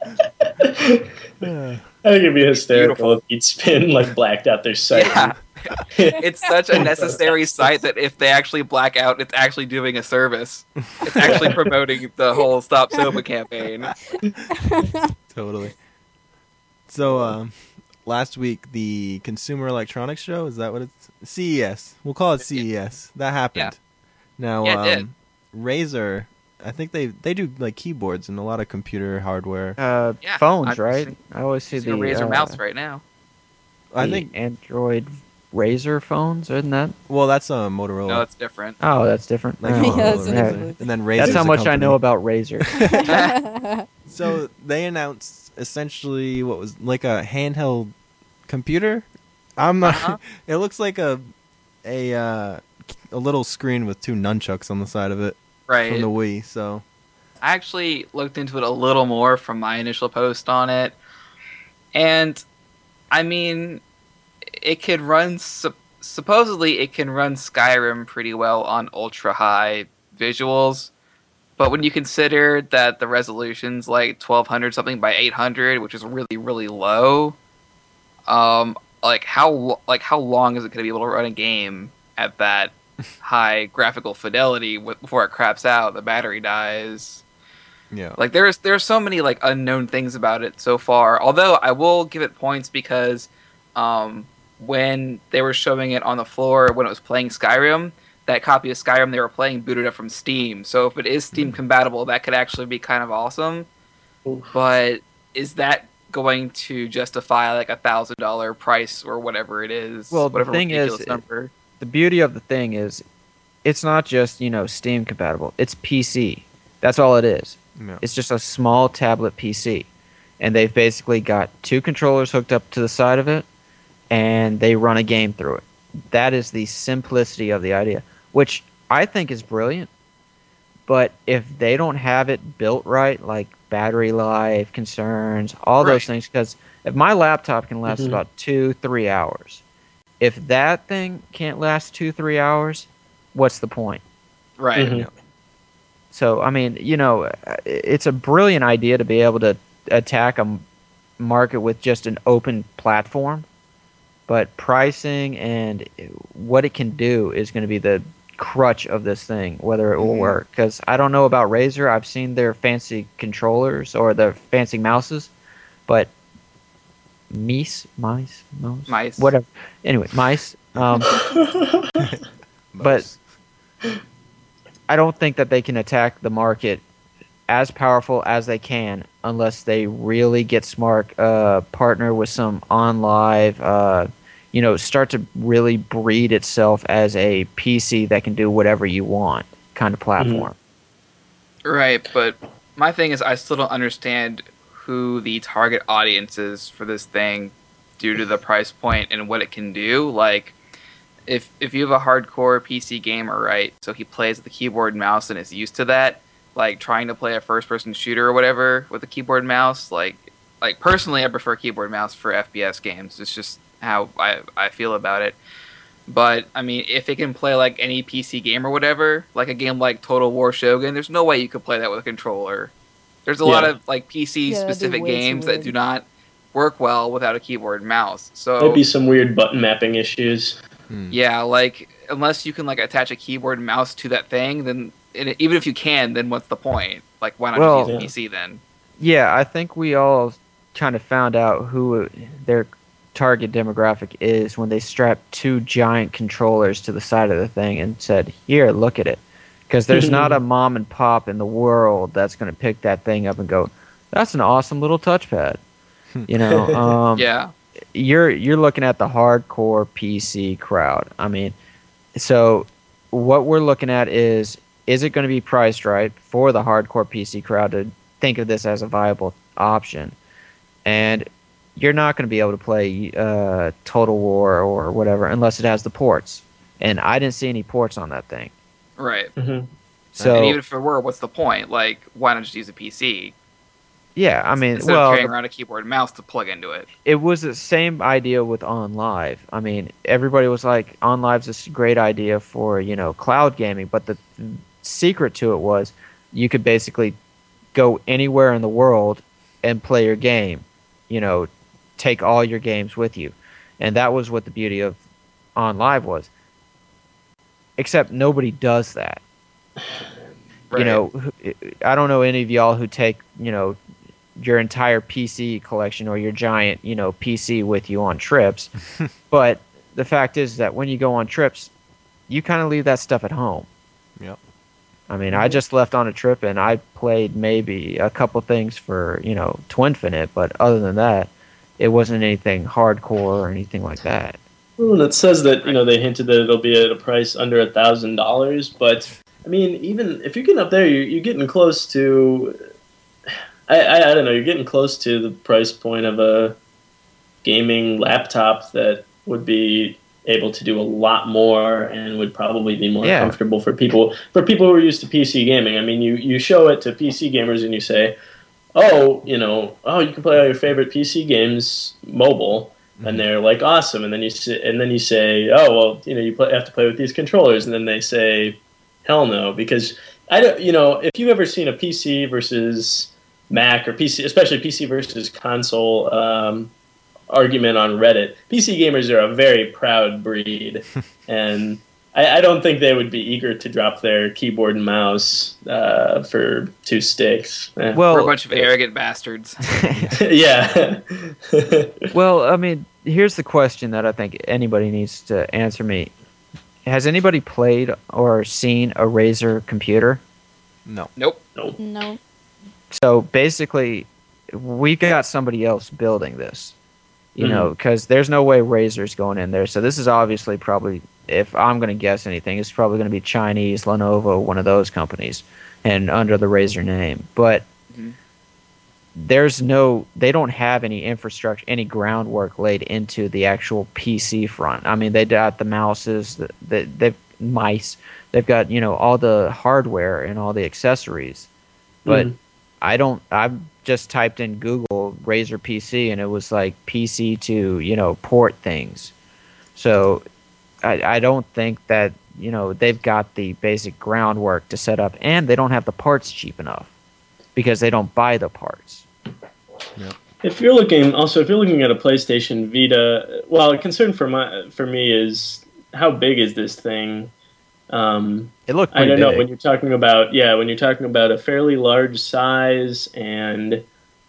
S2: I think it'd be hysterical
S4: Beautiful.
S2: if Eat Spin like blacked out their site.
S4: Yeah, it's such a necessary site that if they actually black out, it's actually doing a service. It's actually promoting the whole Stop SOPA campaign.
S1: Totally. So, last week, the Consumer Electronics Show, is that what it's? CES. We'll call it CES. That happened. Now,
S4: Yeah, it did.
S1: Razer, I think they do like keyboards and a lot of computer hardware.
S4: Yeah,
S5: Phones,
S4: I'm
S5: right?
S4: using-
S5: I always see
S4: Using
S5: the
S4: a Razer mouse right now.
S1: I
S5: the
S1: think,
S5: Android Razer phones, isn't that?
S1: well, that's Motorola.
S4: No, it's different.
S5: Oh, that's different.
S1: Like,
S5: Oh,
S6: Yeah,
S1: Motorola,
S6: that's
S1: Razer.
S6: different.
S1: And then Razer.
S5: That's how much I know about Razer.
S1: So they announced essentially what was like a handheld computer. I'm not.
S4: Uh-huh.
S1: It looks like a little screen with two nunchucks on the side of it
S4: Right.
S1: from the Wii. So
S4: I actually looked into it a little more from my initial post on it, and I mean, it could run. Supposedly, it can run Skyrim pretty well on ultra high visuals, but when you consider that the resolution's like 1200 something by 800, which is really really low, how long is it going to be able to run a game at that high graphical fidelity before it craps out, the battery dies?
S1: yeah.
S4: Like there's so many like unknown things about it so far. Although I will give it points because when they were showing it on the floor when it was playing Skyrim, that copy of Skyrim they were playing booted up from Steam. So if it is Steam compatible, that could actually be kind of awesome.
S2: Oof.
S4: But is that going to justify like $1,000 price or whatever it is?
S5: Well, the
S4: whatever
S5: thing is,
S4: ridiculous number.
S5: The beauty of the thing is, it's not just Steam compatible. It's PC. That's all it is.
S1: Yeah.
S5: It's just a small tablet PC, and they've basically got two controllers hooked up to the side of it, and they run a game through it. That is the simplicity of the idea, which I think is brilliant. But if they don't have it built right, like battery life concerns, all those
S4: Right.
S5: things, because if my laptop can last
S2: Mhm.
S5: about 2-3 hours, if that thing can't last 2-3 hours, what's the point?
S4: Right.
S2: Mhm.
S5: So, I mean, it's a brilliant idea to be able to attack a market with just an open platform, but pricing and what it can do is going to be the crutch of this thing, whether it will
S1: Mhm.
S5: work. Because I don't know about Razer. I've seen their fancy controllers or their fancy mouses, but mice, whatever. Anyway, mice. But
S1: Most.
S5: I don't think that they can attack the market as powerful as they can unless they really get smart, partner with some on live, start to really breed itself as a PC that can do whatever you want kind of platform.
S4: Right, but my thing is I still don't understand who the target audience is for this thing due to the price point and what it can do. Like, if you have a hardcore PC gamer, right, so he plays with the keyboard and mouse and is used to that, like trying to play a first-person shooter or whatever with a keyboard and mouse, like like personally, I prefer keyboard mouse for FPS games. It's just how I feel about it. But I mean, if it can play like any PC game or whatever, like a game like Total War Shogun, there's no way you could play that with a controller. There's a lot of like PC
S6: Yeah, that'd be
S4: specific
S6: way too
S4: games that
S6: weird.
S4: do not work well without a keyboard and mouse. So
S2: There'd be some weird button mapping issues.
S4: yeah, like unless you can like attach a keyboard and mouse to that thing, then even if you can, then what's the point? Like, why not
S5: Well-
S4: just use a PC then?
S5: Yeah, I think we all kind of found out who their target demographic is when they strapped 2 giant controllers to the side of the thing and said, "Here, look at it." Because there's not a mom and pop in the world that's going to pick that thing up and go, "That's an awesome little touchpad." You know,
S4: Yeah,
S5: you're looking at the hardcore PC crowd. I mean, so what we're looking at is it going to be priced right for the hardcore PC crowd to think of this as a viable option? And you're not going to be able to play Total War or whatever unless it has the ports. And I didn't see any ports on that thing.
S4: right.
S2: Hmm.
S5: So
S4: And even if it were, what's the point? Like, why not just use a PC
S5: yeah, I mean,
S4: instead of
S5: well,
S4: carrying around a keyboard and mouse to plug into it?
S5: it was the same idea with OnLive. I mean, everybody was like, OnLive's this great idea for, cloud gaming, but the secret to it was you could basically go anywhere in the world and play your game, take all your games with you. And that was what the beauty of OnLive was. Except nobody does that.
S4: Right.
S5: I don't know any of y'all who take, your entire PC collection or your giant, PC with you on trips. But the fact is that when you go on trips, you kind of leave that stuff at home.
S1: Yep.
S5: I mean, I just left on a trip and I played maybe a couple things for, Twinfinite, but other than that, it wasn't anything hardcore or anything like that.
S2: Well, and it says that they hinted that it'll be at a price under $1,000, but I mean, even if you're getting up there, you're getting close to. I don't know. You're getting close to the price point of a gaming laptop that would be able to do a lot more and would probably be more
S5: Yeah.
S2: comfortable for people who are used to PC gaming. I mean, you show it to PC gamers and you say, oh, you can play all your favorite PC games mobile, and they're like awesome. And then you say, oh well, you have to play with these controllers, and then they say, hell no, because I don't. If you've ever seen a PC versus Mac or PC, especially PC versus console argument on Reddit, PC gamers are a very proud breed, and I don't think they would be eager to drop their keyboard and mouse for 2 sticks.
S4: We're
S5: Well,
S4: a bunch of arrogant bastards.
S2: Yeah.
S5: well, I mean, here's the question that I think anybody needs to answer me. Has anybody played or seen a Razer computer?
S1: No.
S4: Nope.
S6: No.
S5: So basically, we got somebody else building this, because there's no way Razer's going in there. So this is obviously probably, if I'm going to guess anything, it's probably going to be Chinese, Lenovo, one of those companies, and under the Razer name. But they don't have any infrastructure, any groundwork laid into the actual PC front. I mean, they got the mouses, they've mice, they've got, all the hardware and all the accessories. But I've just typed in Google Razer PC and it was like PC to, port things. So I don't think that, they've got the basic groundwork to set up, and they don't have the parts cheap enough because they don't buy the parts.
S2: If you're looking at a PlayStation Vita, well, a concern for me is how big is this thing?
S5: It looked
S2: I
S5: pretty
S2: don't know
S5: big.
S2: when you're talking about a fairly large size and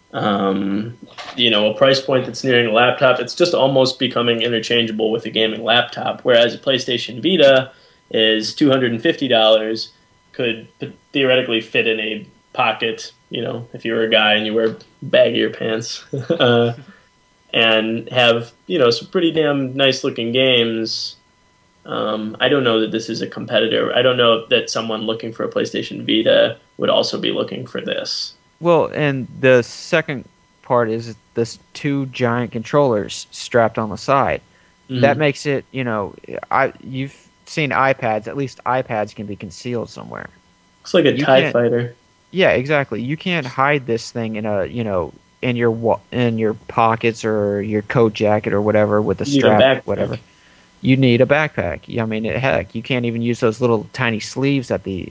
S2: a price point that's nearing a laptop. It's just almost becoming interchangeable with a gaming laptop. Whereas a PlayStation Vita is $250, could theoretically fit in a pocket. If you were a guy and you wear baggier pants, and have some pretty damn nice looking games. I don't know that this is a competitor. I don't know that someone looking for a PlayStation Vita would also be looking for this.
S5: Well, and the second part is this 2 giant controllers strapped on the side. That makes it, you've seen iPads. At least iPads can be concealed somewhere.
S2: Looks like a
S5: You
S2: TIE
S5: can't-
S2: fighter.
S5: Yeah, exactly. You can't hide this thing in a, in your pockets or your coat jacket or whatever with a
S2: You need a
S5: strap,
S2: backpack.
S5: whatever. You need a backpack. I mean, heck, you can't even use those little tiny sleeves that the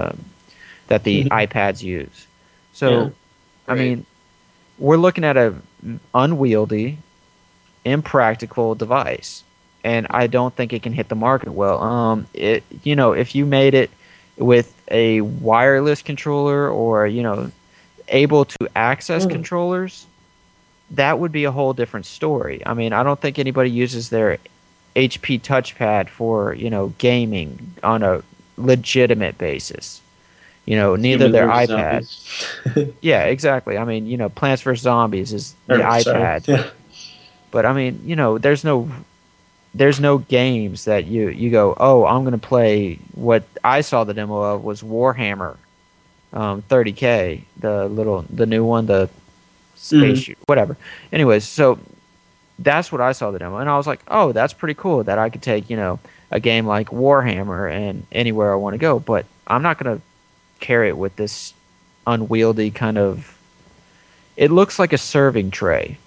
S5: iPads use. So,
S2: Yeah.
S5: I mean, we're looking at a unwieldy, impractical device, and I don't think it can hit the market well. If you made it with a wireless controller or able to access controllers, that would be a whole different story. I mean, I don't think anybody uses their HP touchpad for gaming on a legitimate basis. Neither their
S2: Humans
S5: iPad.
S2: versus zombies.
S5: Yeah, exactly. I mean, Plants vs Zombies is the iPad.
S2: Sorry. Yeah.
S5: But I mean, there's no games that you go, oh, I'm gonna play. What I saw the demo of was Warhammer, 30K, the new one, the space whatever. Anyways, so that's what I saw the demo, and I was like, oh, that's pretty cool that I could take a game like Warhammer and anywhere I want to go. But I'm not gonna carry it with this unwieldy kind of. It looks like a serving tray.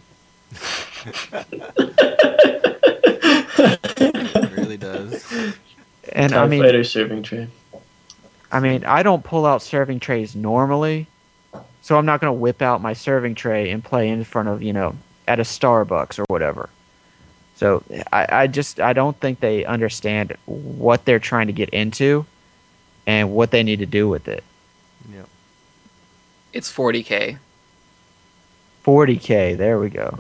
S1: It really does.
S5: And
S2: TIE
S5: I mean,
S2: fighter serving tray.
S5: I don't pull out serving trays normally, so I'm not going to whip out my serving tray and play in front of, at a Starbucks or whatever. So I don't think they understand what they're trying to get into and what they need to do with it.
S1: Yeah.
S4: It's 40K.
S5: 40K, there we go.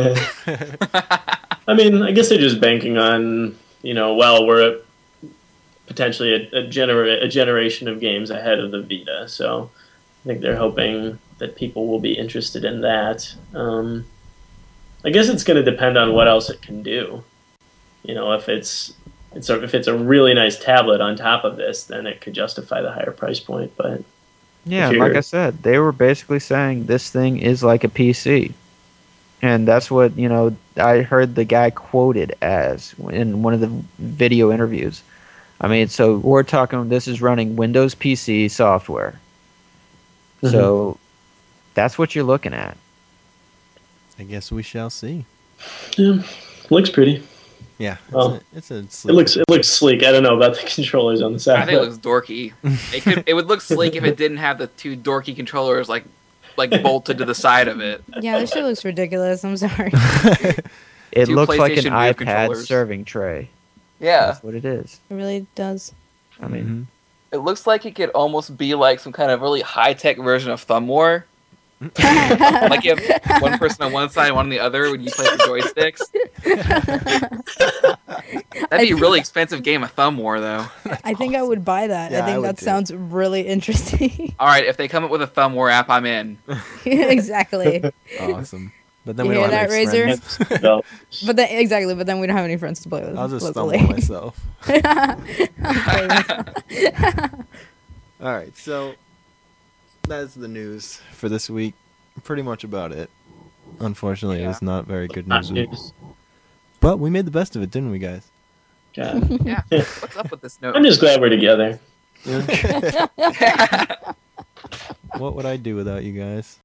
S2: I mean, I guess they're just banking on, we're potentially a generation of games ahead of the Vita. So I think they're hoping that people will be interested in that. I guess it's going to depend on what else it can do. If it's a really nice tablet on top of this, then it could justify the higher price point. But
S5: Yeah,
S2: if
S5: like
S2: you're-
S5: I said, they were basically saying this thing is like a PC. And that's what, I heard the guy quoted as in one of the video interviews. I mean, so we're talking, this is running Windows PC software. So that's what you're looking at.
S1: I guess we shall see.
S2: yeah, looks pretty.
S1: Yeah,
S2: Well,
S1: it's a
S2: It looks sleek. I don't know about the controllers on the side.
S4: I think it looks dorky. It would look sleek if it didn't have the two dorky controllers like bolted to the side of it.
S6: Yeah, this shit looks ridiculous. I'm sorry.
S5: It
S4: Two
S5: looks like an
S4: PlayStation Move
S5: iPad
S4: controllers.
S5: serving tray.
S4: Yeah,
S5: That's what it is.
S6: It really does.
S5: I mean,
S4: it looks like it could almost be like some kind of really high tech version of Thumb War. Like you have one person on one side, one on the other when you play the joysticks. That'd be a really expensive game of Thumb War, though.
S6: I think I would buy that.
S1: Yeah,
S6: I
S1: I
S6: think
S1: would
S6: that
S1: too.
S6: sounds really interesting.
S4: All right, if they come up with a Thumb War app, I'm in.
S6: Exactly.
S1: awesome. But then
S6: You
S1: we don't
S6: hear
S1: have
S6: that,
S1: any
S6: Razor?
S1: friends.
S2: Well,
S6: But then exactly, but then we don't have any friends to play with.
S1: I'll just
S6: locally.
S1: stumble myself.
S6: Okay,
S1: All right, so that's the news for this week. Pretty much about it. Unfortunately, it was not very good
S2: not
S1: news week.
S2: news.
S1: But we made the best of it, didn't we, guys?
S2: God.
S4: Yeah, what's up with this note?
S2: I'm just glad we're together.
S1: What would I do without you guys?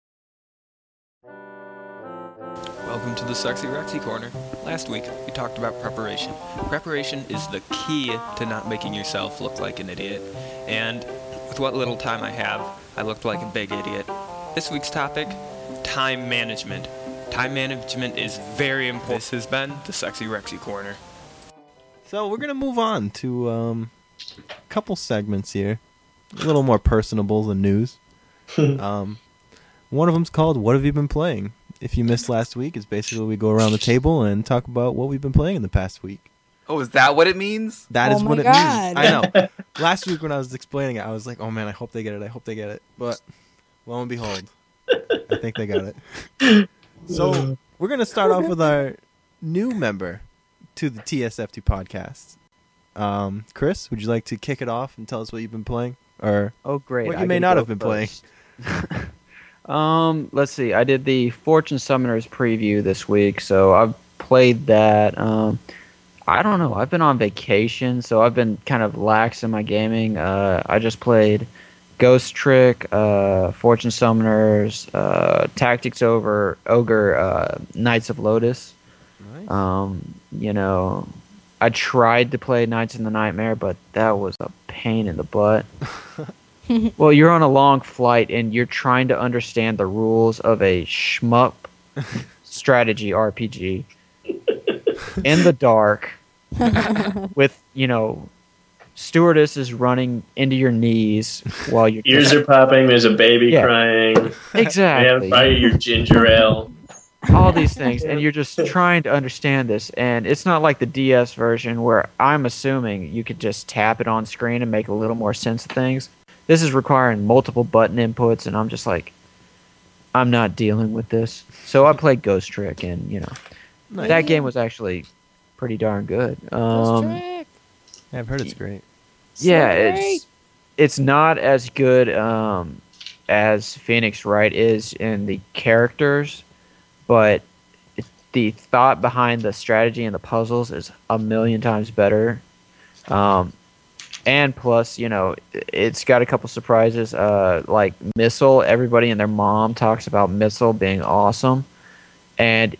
S7: Welcome to the Sexy Rexy Corner. Last week, we talked about preparation. Preparation is the key to not making yourself look like an idiot. And with what little time I have, I looked like a big idiot. This week's topic, time management. Time management is very important. This has been the Sexy Rexy Corner.
S1: So we're gonna move on to a couple segments here, a little more personable than news. One of them's called "What Have You Been Playing?" If you missed last week, it's basically we go around the table and talk about what we've been playing in the past week.
S4: Oh, is that what it means?
S1: That
S6: Oh
S1: is
S6: my
S1: what it
S6: God.
S1: means. I know. Last week when I was explaining it, I was like, "Oh man, I hope they get it. I hope they get it." But lo and behold, I think they got it. So we're gonna start off with our new member to the TSFT podcast. Chris, would you like to kick it off and tell us what you've been playing, or
S5: oh great.
S1: what
S5: I
S1: you may
S5: get to
S1: not
S5: go
S1: have been playing?
S5: first. Let's see. I did the Fortune Summoners preview this week, so I've played that. I don't know. I've been on vacation, so I've been kind of lax in my gaming. I just played Ghost Trick, Fortune Summoners, Tactics Over Ogre, Knights of Lotus.
S1: Nice.
S5: You know, I tried to play Knights in the Nightmare, but that was a pain in the butt. Well, you're on a long flight and you're trying to understand the rules of a shmup strategy RPG in the dark with, stewardesses running into your knees while you're
S2: Ears are popping. There's a baby
S5: Yeah.
S2: crying.
S5: exactly
S2: Buy your ginger ale.
S5: all these things, and you're just trying to understand this. And it's not like the DS version where I'm assuming you could just tap it on screen and make a little more sense of things. This is requiring multiple button inputs, and I'm just like, I'm not dealing with this. So I played Ghost Trick, and
S1: Nice.
S5: that game was actually pretty darn good.
S1: Yeah, I've heard it's great.
S5: Yeah, it's not as good as Phoenix Wright is in the characters, but the thought behind the strategy and the puzzles is a million times better. And plus, it's got a couple surprises. Like Missile, everybody and their mom talks about Missile being awesome, and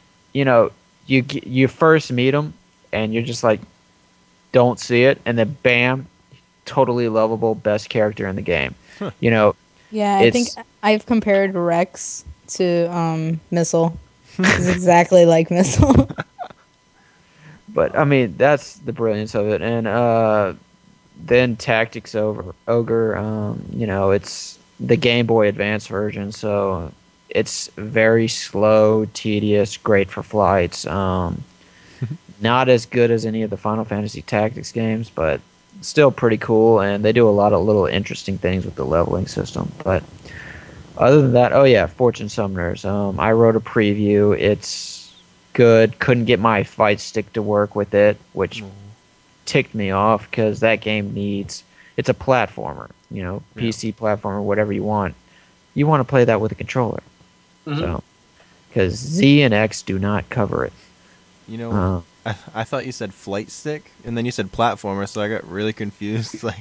S5: you first meet him, and you're just like, don't see it, and then bam, totally lovable, best character in the game.
S6: Yeah, I think
S5: It's-
S6: I've compared Rex to Missile. It's exactly like Missile.
S5: But I mean, that's the brilliance of it. And then Tactics Over Ogre, it's the Game Boy Advance version, so it's very slow, tedious, great for flights. Not as good as any of the Final Fantasy Tactics games, but still pretty cool. And they do a lot of little interesting things with the leveling system. But other than that, oh yeah, Fortune Summoners. I wrote a preview. It's good. Couldn't get my fight stick to work with it, which ticked me off because that game it's a platformer, PC platformer, whatever you want. You want to play that with a controller.
S2: Mhm.
S5: So, because Z and X do not cover it.
S1: I thought you said flight stick, and then you said platformer, so I got really confused. Like,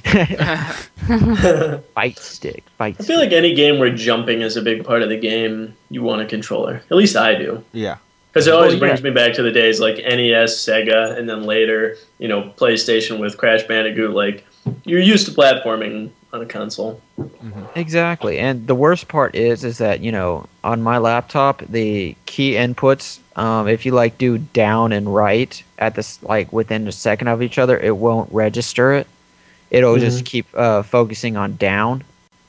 S5: Fight stick.
S2: I feel like any game where jumping is a big part of the game, you want a controller. At least I do.
S1: yeah,
S2: Because it always
S5: Well,
S2: brings
S5: yeah.
S2: me back to the days like NES, Sega, and then later, PlayStation with Crash Bandicoot. Like, you're used to platforming on a console.
S5: Exactly. And the worst part is that, on my laptop, the key inputs, if you do down and right at this, within a second of each other, it won't register it. It'll just keep focusing on down.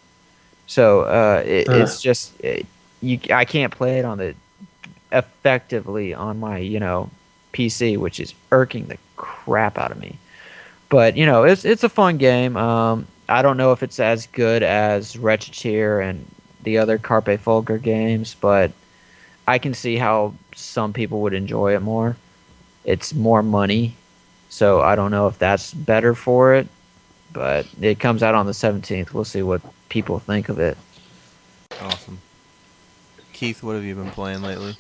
S5: So it's just, I can't play it effectively on my, PC, which is irking the crap out of me. But, it's a fun game. I don't know if it's as good as Wretcheteer and the other Carpe Fulgur games, but I can see how some people would enjoy it more. It's more money, so I don't know if that's better for it, but it comes out on the 17th. We'll see what people think of it.
S1: awesome. Keith, what have you been playing lately?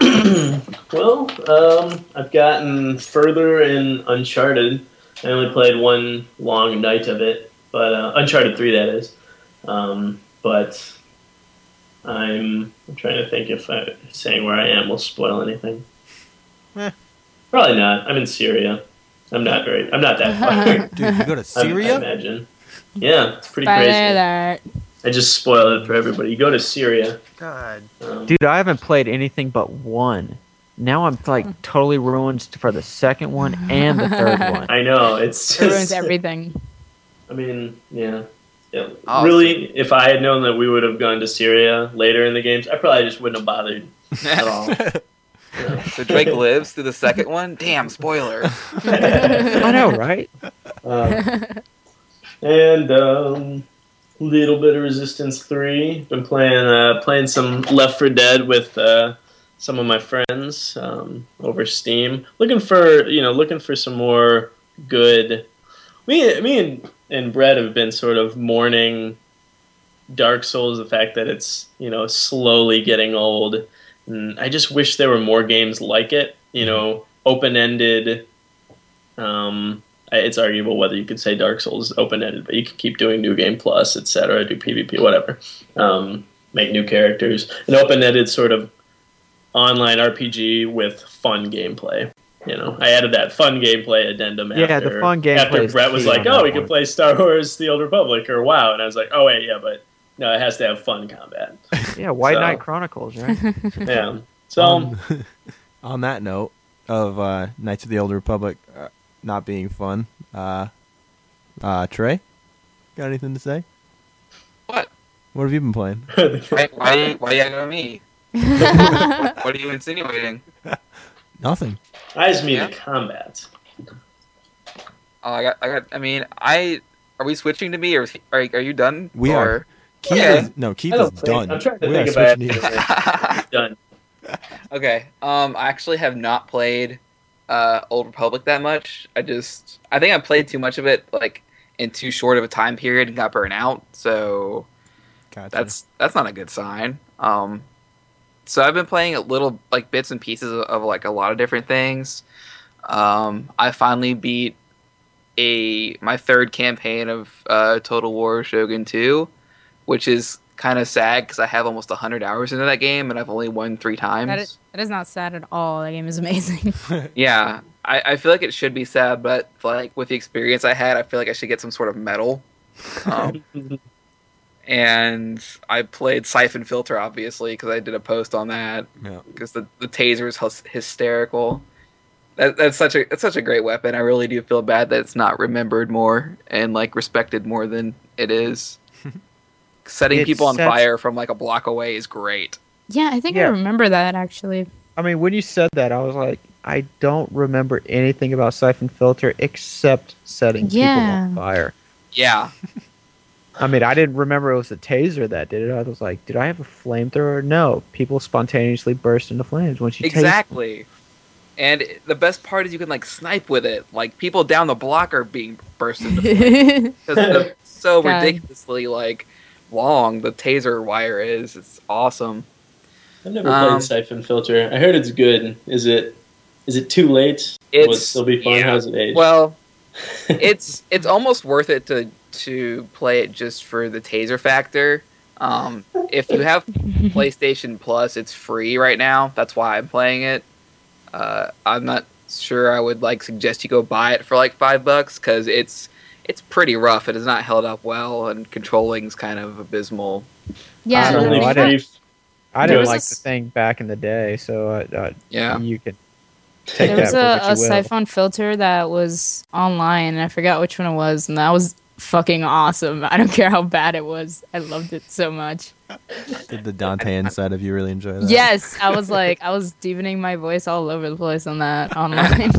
S2: Well, I've gotten further in Uncharted. I only played one long night of it, but Uncharted 3, that is. But I'm trying to think if saying where I am will spoil anything. Probably not. I'm in Syria. I'm not that far.
S1: Dude, you go to
S2: I
S1: Syria?
S2: imagine. Yeah, it's pretty
S3: Spoiler
S2: crazy.
S3: alert.
S2: I just spoiled it for everybody. You go to Syria.
S4: God.
S5: Dude, I haven't played anything but one. Now I'm totally ruined for the second one and the third one.
S2: I know, it's
S3: It ruins
S2: just...
S3: everything.
S2: I mean, yeah.
S4: Awesome.
S2: Really, if I had known that we would have gone to Syria later in the games, I probably just wouldn't have bothered at all.
S4: So Drake lives through the second one? Damn, spoiler.
S5: I know, right?
S2: And little bit of Resistance 3. Been playing some Left 4 Dead with some of my friends over Steam. Looking for some more good. Me and Brett have been sort of mourning Dark Souls, the fact that it's slowly getting old. And I just wish there were more games like it. Open-ended. it's arguable whether you could say Dark Souls is open-ended, but you can keep doing New Game Plus, etc., do PvP, whatever. Make new characters. An open-ended sort of online RPG with fun gameplay. You know, I added that fun gameplay addendum after,
S5: the fun gameplay
S2: after
S5: is
S2: Brett was
S5: key
S2: like,
S5: on
S2: oh,
S5: that
S2: we could
S5: one.
S2: play Star Wars The Old Republic or WoW. And I was like, oh, wait, yeah, but no, it has to have fun combat.
S5: Yeah, White
S2: So-
S5: Knight Chronicles, right?
S2: Yeah. So,
S1: On that note of Knights of the Old Republic not being fun, Trey, got anything to say?
S4: What?
S1: What have you been playing?
S4: Why are you at me? What are you insinuating?
S1: Nothing.
S2: I just mean
S4: Yeah.
S2: the combat.
S4: Oh, are we switching to me, or are you done?
S1: We are. Keith
S4: Okay.
S1: is Keith
S2: I
S1: is
S2: don't think-
S1: done.
S2: I'm trying to
S1: We are
S2: think about
S1: switching
S2: it.
S1: to you.
S2: Done.
S4: Okay. I actually have not played Old Republic that much. I think I played too much of it, like in too short of a time period, and got burnt out. So
S1: Gotcha.
S4: that's not a good sign. So I've been playing a little, like, bits and pieces of like a lot of different things. I finally beat my third campaign of Total War Shogun 2, which is kind of sad because I have almost 100 hours into that game and I've only won 3 times.
S3: That is not sad at all. That game is amazing.
S4: Yeah, I feel like it should be sad, but like with the experience I had, I feel like I should get some sort of medal. And I played Siphon Filter, obviously, because I did a post on that.
S1: Yeah.
S4: Because the taser is hysterical. That's such a great weapon. I really do feel bad that it's not remembered more and like respected more than it is. Setting
S5: It
S4: people on
S5: sets-
S4: fire from like a block away is great.
S3: Yeah, I think I
S5: Yeah.
S3: remember that actually.
S5: I mean, when you said that, I was like, I don't remember anything about Siphon Filter except setting people
S3: Yeah.
S5: on fire.
S4: Yeah,
S5: I mean, I didn't remember it was the taser that did it. I was like, did I have a flamethrower? No. People spontaneously burst into flames when she tased
S4: exactly. And the best part is you can like snipe with it. Like people down the block are being burst into flames. Because they're so
S3: God.
S4: ridiculously like long the taser wire is. It's awesome.
S2: I've never played Siphon Filter. I heard it's good. Is it too late? Will it still be fun?
S4: yeah.
S2: How's it age?
S4: Well, it's almost worth it to play it just for the taser factor. If you have PlayStation Plus, it's free right now. That's why I'm playing it. I'm not sure I would like suggest you go buy it for like $5 because it's pretty rough. It has not held up well, and controlling is kind of abysmal.
S3: Yeah,
S5: I don't
S2: Only
S5: know, I
S3: the-
S5: didn't- I
S3: There
S5: didn't
S3: was
S5: like
S3: a
S5: the thing back in the day, so
S4: Yeah.
S5: you can take
S3: there
S5: that
S3: was
S5: for what
S3: a
S5: you will.
S3: Siphon Filter that was online, and I forgot which one it was, and that was fucking awesome. I don't care how bad it was. I loved it so much.
S1: Did the Dante inside of you really enjoy that?
S3: Yes, I was deepening my voice all over the place on that online.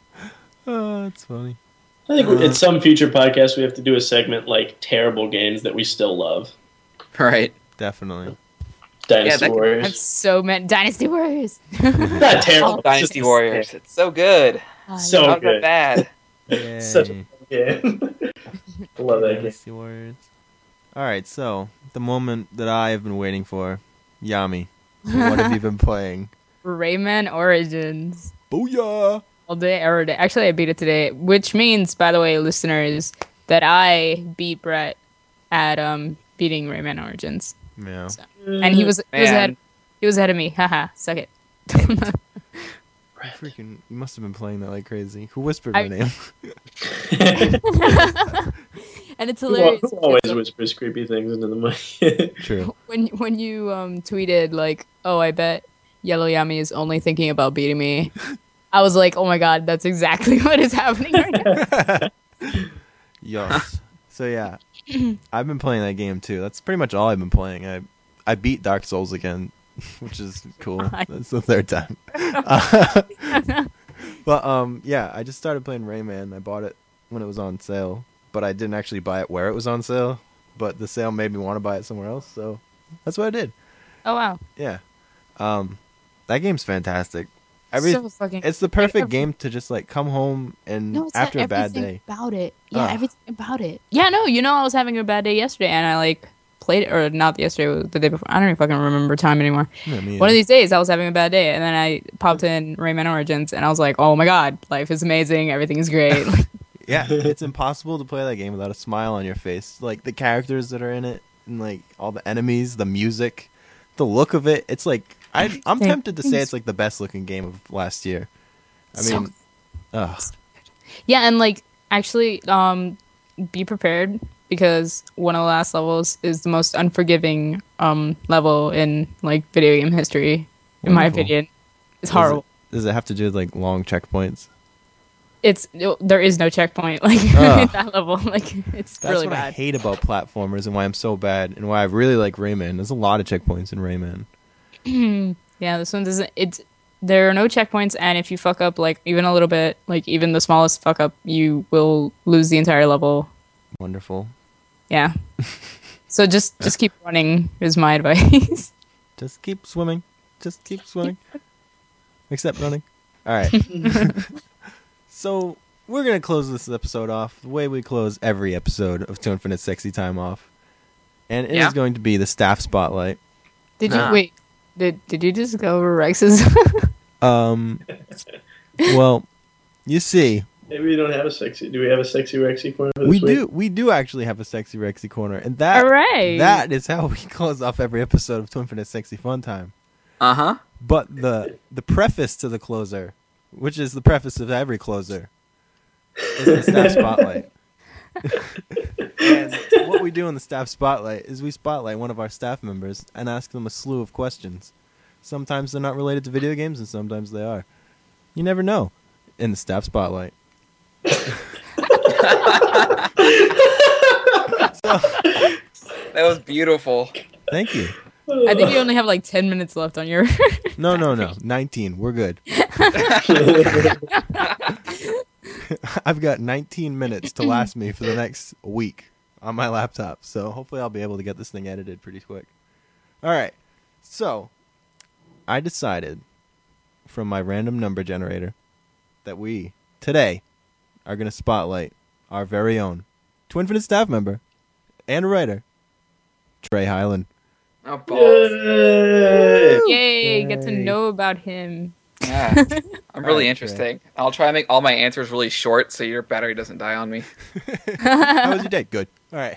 S1: Oh, that's funny.
S2: I think in some future podcast we have to do a segment like terrible games that we still love.
S4: Right.
S1: Definitely.
S2: Dynasty
S4: that could-
S2: Warriors.
S3: I've so many Dynasty Warriors.
S2: Not terrible. it's
S4: Dynasty
S2: just-
S4: Warriors. It's so good.
S2: So
S4: How's
S2: good.
S4: that bad?
S1: Yay.
S2: Such a game. I love that game.
S1: Dynasty Warriors. All right, so the moment that I have been waiting for, Yami. What have you been playing?
S3: Rayman Origins.
S1: Booyah!
S3: All day, every day. Actually, I beat it today, which means, by the way, listeners, that I beat Brett at beating Rayman Origins,
S1: Yeah.
S3: and he was
S4: Man.
S3: ahead of me. Haha, suck it.
S1: Freaking, you must have been playing that like crazy. Who whispered
S3: I-
S1: my name?
S3: And it's
S2: Who
S3: hilarious.
S2: always
S3: because
S2: whispers creepy things into the mic?
S1: True.
S3: when you tweeted like, "Oh, I bet Yellow Yami is only thinking about beating me," I was like, "Oh my god, that's exactly what is happening right now."
S1: Yes. So yeah, I've been playing that game too. That's pretty much all I've been playing. I beat Dark Souls again, which is cool. That's the third time. But yeah, I just started playing Rayman. I bought it when it was on sale, but I didn't actually buy it where it was on sale. But the sale made me want to buy it somewhere else, so that's what I did.
S3: Oh wow,
S1: Yeah. That game's fantastic.
S3: so fucking.
S1: It's the perfect
S3: every-
S1: game to just like come home and
S3: No, it's
S1: after
S3: not
S1: a bad
S3: everything
S1: day.
S3: about it. Yeah,
S1: Ugh.
S3: everything about it. Yeah, no, I was having a bad day yesterday, and I like played it, or not yesterday, it was the day before. I don't even fucking remember time anymore.
S1: Yeah, me
S3: One of
S1: either.
S3: these days, I was having a bad day, and then I popped in Rayman Origins, and I was like, "Oh my god, life is amazing, everything is great."
S1: Yeah, it's impossible to play that game without a smile on your face. Like the characters that are in it, and like all the enemies, the music, the look of it. It's like I'm tempted to say it's like the best looking game of last year. I
S3: So
S1: mean, ugh.
S3: Yeah, and like actually, be prepared because one of the last levels is the most unforgiving level in like video game history, in my
S1: Wonderful.
S3: opinion. It's horrible.
S1: Does it have to do with like long checkpoints?
S3: There is no checkpoint like
S1: Ugh.
S3: at that level. Like it's
S1: That's
S3: really
S1: what I
S3: bad.
S1: hate about platformers and why I'm so bad and why I really like Rayman. There's a lot of checkpoints in Rayman.
S3: Yeah, this one doesn't. There are no checkpoints, and if you fuck up like even a little bit, like even the smallest fuck up, you will lose the entire level.
S1: Wonderful.
S3: Yeah. So just keep running is my advice.
S1: Just keep swimming. Just keep swimming. Except running. All right. So we're gonna close this episode off the way we close every episode of To Infinite Sexy Time off, and it is
S4: Yeah.
S1: going to be the staff spotlight.
S3: Did
S4: Nah.
S3: you wait? Did you just go over Rex's?
S1: Well, you see,
S2: Maybe we don't have a sexy. Do we have a sexy Rexy corner for this week?
S1: we do actually have a sexy Rexy corner, and that
S3: All right.
S1: that is how we close off every episode of To Infinite Sexy Fun Time.
S4: Uh-huh.
S1: But the preface to the closer, which is the preface of every closer, is the staff spotlight. And what we do in the staff spotlight is we spotlight one of our staff members and ask them a slew of questions. Sometimes they're not related to video games, and sometimes they are. You never know in the staff spotlight.
S4: That was beautiful.
S1: Thank you.
S3: I think you only have like 10 minutes left on your.
S1: No. 19. We're good. I've got 19 minutes to last me for the next week on my laptop. So hopefully I'll be able to get this thing edited pretty quick. All right. So I decided from my random number generator that we today are going to spotlight our very own To Infinite staff member and writer, Trey Hyland.
S4: Oh, balls.
S2: Yay!
S3: Yay, get to
S5: Yay.
S3: know about him.
S4: Yeah. I'm really
S1: Alright,
S4: interesting. I'll try and make all my answers really short so your battery doesn't die on me.
S1: How was your day? Good. All right.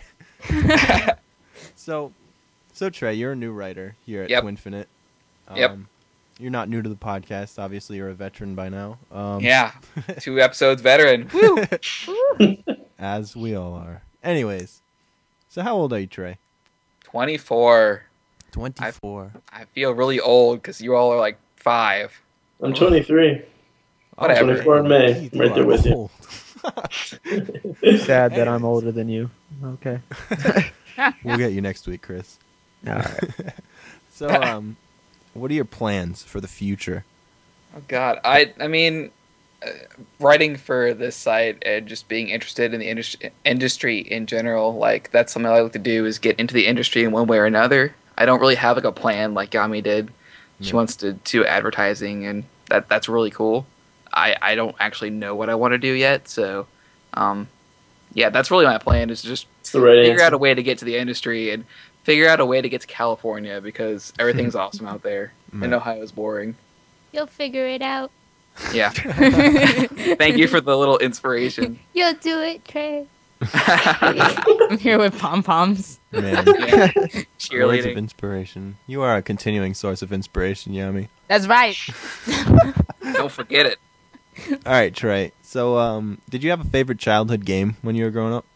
S1: So Trey, you're a new writer here at
S4: Yep.
S1: To Infinite.
S4: Yep.
S1: You're not new to the podcast. Obviously, you're a veteran by now.
S4: Yeah. 2 episodes veteran. Woo!
S1: As we all are. Anyways, so how old are you, Trey?
S4: 24.
S1: 24.
S4: I feel really old because you all are like 5.
S2: I'm 23.
S4: Whatever.
S2: 24 in May. I'm right there with you.
S5: Sad that I'm older than you. Okay.
S1: We'll get you next week, Chris.
S5: All right.
S1: So, what are your plans for the future?
S4: Oh God, I mean, writing for this site and just being interested in the industry in general, like that's something I like to do is get into the industry in one way or another. I don't really have like a plan like Yami did. She
S1: Yeah.
S4: wants to do advertising, and that's really cool. I don't actually know what I want to do yet, so yeah, that's really my plan is just
S2: It's the right
S4: figure
S2: answer.
S4: out a way to get to the industry and figure out a way to get to California because everything's awesome out there, and
S1: Right.
S4: Ohio's boring.
S3: You'll figure it out.
S4: Yeah. Thank you for the little inspiration.
S3: You'll do it, Trey. I'm here with pom poms.
S1: Man,
S4: Yeah.
S1: words of
S4: Cheerleading.
S1: inspiration. You are a continuing source of inspiration, Yami.
S3: That's right.
S4: Don't forget it.
S1: All right, Trey. So, did you have a favorite childhood game when you were growing up?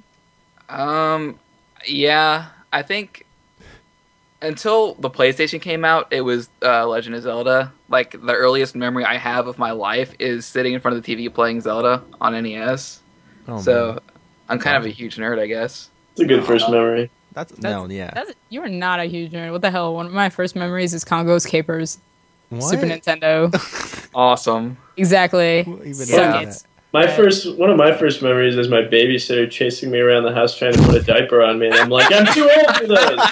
S4: Yeah, I think until the PlayStation came out, it was Legend of Zelda. Like the earliest memory I have of my life is sitting in front of the TV playing Zelda on NES.
S1: Oh,
S4: So
S1: man.
S4: I'm kind of a huge nerd, I guess.
S2: It's a good first memory.
S1: That's no, yeah.
S3: You are not a huge nerd. What the hell? One of my first memories is Congo's Capers.
S1: What?
S3: Super Nintendo.
S4: Awesome.
S3: Exactly.
S1: What even
S3: Suck
S1: is
S3: it.
S2: One of my first memories is my babysitter chasing me around the house trying to put a diaper on me, and I'm like, I'm too old for this.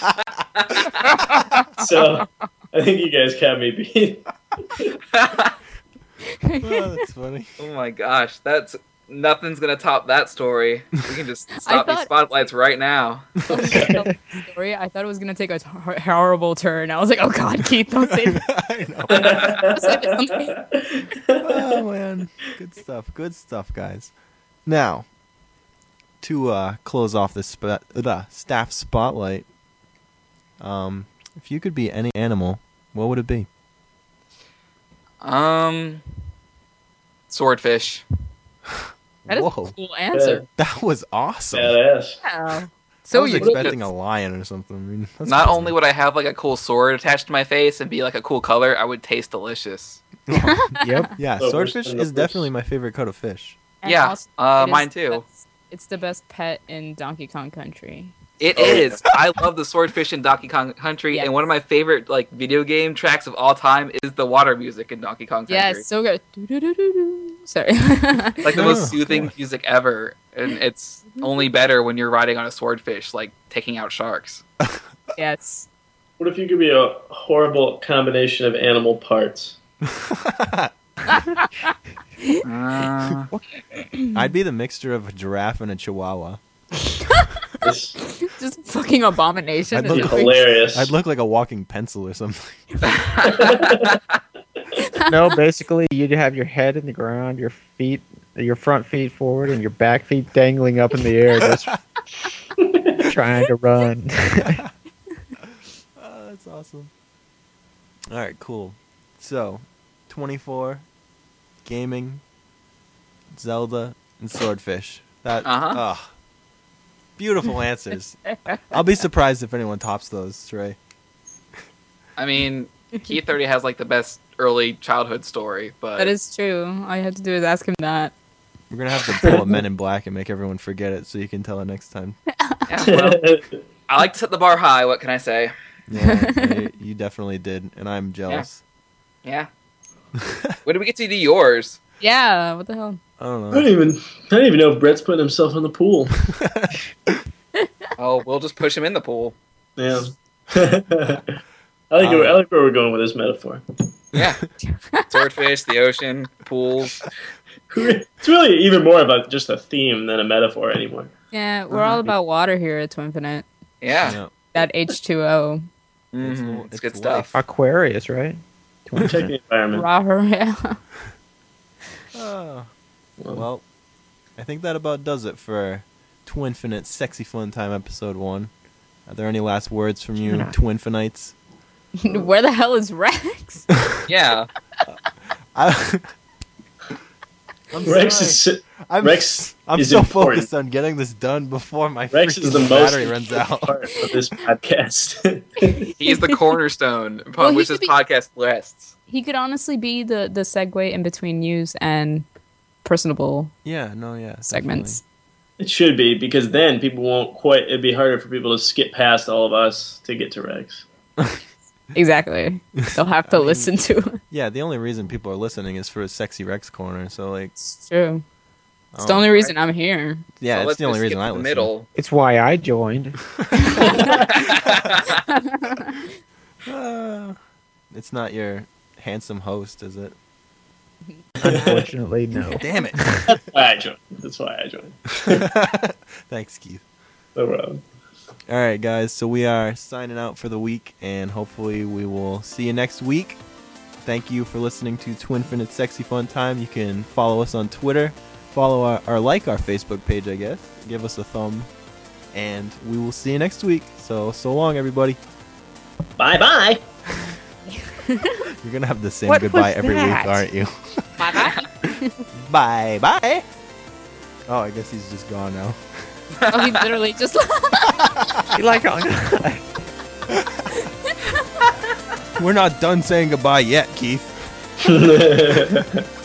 S2: So I think you guys got me beat.
S1: that? Oh, that's funny.
S4: Oh my gosh, that's nothing's gonna top that story. We can just stop these
S3: thought-
S4: spotlights right now.
S3: Story. I thought it was gonna take a horrible turn. I was like, oh god, Keith, don't say that.
S1: I know.
S3: Don't say that.
S1: Oh man, good stuff, guys. Now, to close off this staff spotlight, if you could be any animal, what would it be?
S4: Swordfish.
S3: That is
S1: Whoa.
S3: a cool answer.
S1: That was awesome.
S2: Badass.
S3: Wow.
S1: I
S3: So
S1: was
S3: unique.
S1: expecting a lion or something. I mean, that's
S4: Not
S1: awesome.
S4: only would I have like a cool sword attached to my face and be like a cool color, I would taste delicious.
S5: Yep.
S1: Yeah,
S2: So
S1: swordfish
S2: worse than
S1: is
S2: the
S1: definitely
S2: fish.
S1: my favorite cut of fish.
S3: And
S4: Yeah,
S3: also, it is
S4: mine
S3: the
S4: too.
S3: best- It's the best pet in Donkey Kong Country.
S4: It
S2: Oh, yeah.
S4: is. I love the swordfish in Donkey Kong Country,
S3: Yes.
S4: and one of my favorite like video game tracks of all time is the water music in Donkey Kong Country.
S3: Yeah, it's so good. Doo-doo-doo-doo-doo. Sorry.
S4: Like the
S1: Oh,
S4: most soothing
S1: cool.
S4: music ever, and it's only better when you're riding on a swordfish, like taking out sharks.
S3: Yes.
S2: What if you could be a horrible combination of animal parts?
S1: I'd be the mixture of a giraffe and a chihuahua.
S2: This
S3: Just a fucking abomination.
S1: I'd
S2: would be
S1: look
S2: hilarious.
S1: I'd look like a walking pencil or something.
S5: No, basically you'd have your head in the ground, your front feet forward, and your back feet dangling up in the air, just trying to run.
S1: Oh, that's awesome. All right, cool. So, 24, gaming, Zelda, and swordfish. That beautiful answers. I'll be surprised if anyone tops those, Trey.
S4: I mean, Keith already has like the best early childhood story, but
S3: That is true. All you have to do is ask him that.
S1: We're gonna have to pull a Men in Black and make everyone forget it, so you can tell it next time.
S4: yeah, well, I like to set the bar high. What can I say?
S1: Yeah, you definitely did, and I'm jealous.
S4: Yeah. When do we get to do yours?
S3: Yeah, what the hell?
S1: I don't
S2: I don't even know if Brett's putting himself in the pool.
S4: Oh, we'll just push him in the pool.
S2: Yeah. I like where we're going with this metaphor.
S4: Yeah. Swordfish, the ocean, pools.
S2: It's really even more about just a theme than a metaphor anymore.
S3: Yeah, we're all about water here at Twinfinite.
S4: Yeah.
S1: Yeah.
S3: That H2O.
S4: Mhm.
S1: It's
S4: It's good
S1: life.
S4: stuff.
S5: Aquarius, right?
S2: Check the environment.
S3: Raw, yeah.
S1: Oh. Well, I think that about does it for Twinfinite Sexy Fun Time Episode 1. Are there any last words from you,
S5: Yeah.
S1: Twinfinites?
S3: Where the hell is Rex?
S4: Yeah.
S1: I'm
S2: Rex
S1: sorry.
S2: is
S1: I'm
S2: Rex is
S1: so
S2: important.
S1: focused on getting this done before my
S2: Rex
S1: freaking
S2: is the most
S1: battery runs
S2: important
S1: out.
S2: part of this podcast.
S4: He's the cornerstone upon
S3: Well, he
S4: which
S3: could
S4: this
S3: be-
S4: podcast rests.
S3: He could honestly be the segue in between news and personable
S1: Yeah, no, yeah.
S3: segments.
S2: It should be, because then people won't quite. It'd be harder for people to skip past all of us to get to Rex.
S3: Exactly. They'll have to listen to it.
S1: Definitely. Yeah, the only reason people are listening is for a Sexy Rex Corner, so, like...
S3: It's true. It's the
S1: oh,
S3: only reason I'm here.
S1: Yeah,
S4: So
S1: it's
S4: let's
S1: the only
S4: just
S1: reason
S4: skip
S1: I
S4: to the
S1: listen.
S4: middle.
S5: It's why I joined.
S1: It's not your handsome host, is it?
S5: Unfortunately, no.
S1: Damn it.
S2: I joined. That's why I joined.
S1: Thanks, Keith.
S2: No problem.
S1: All right, guys. So we are signing out for the week, and hopefully we will see you next week. Thank you for listening to Twinfinite Sexy Fun Time. You can follow us on Twitter, follow our Facebook page, I guess. Give us a thumb, and we will see you next week. So long, everybody.
S2: Bye bye.
S1: You're gonna have the same
S5: What
S1: goodbye
S5: was
S1: every
S5: that?
S1: week, aren't you?
S3: Bye-bye.
S1: Bye. Oh, I guess he's just gone now.
S3: Oh, he literally just...
S5: You like
S1: We're not done saying goodbye yet, Keith.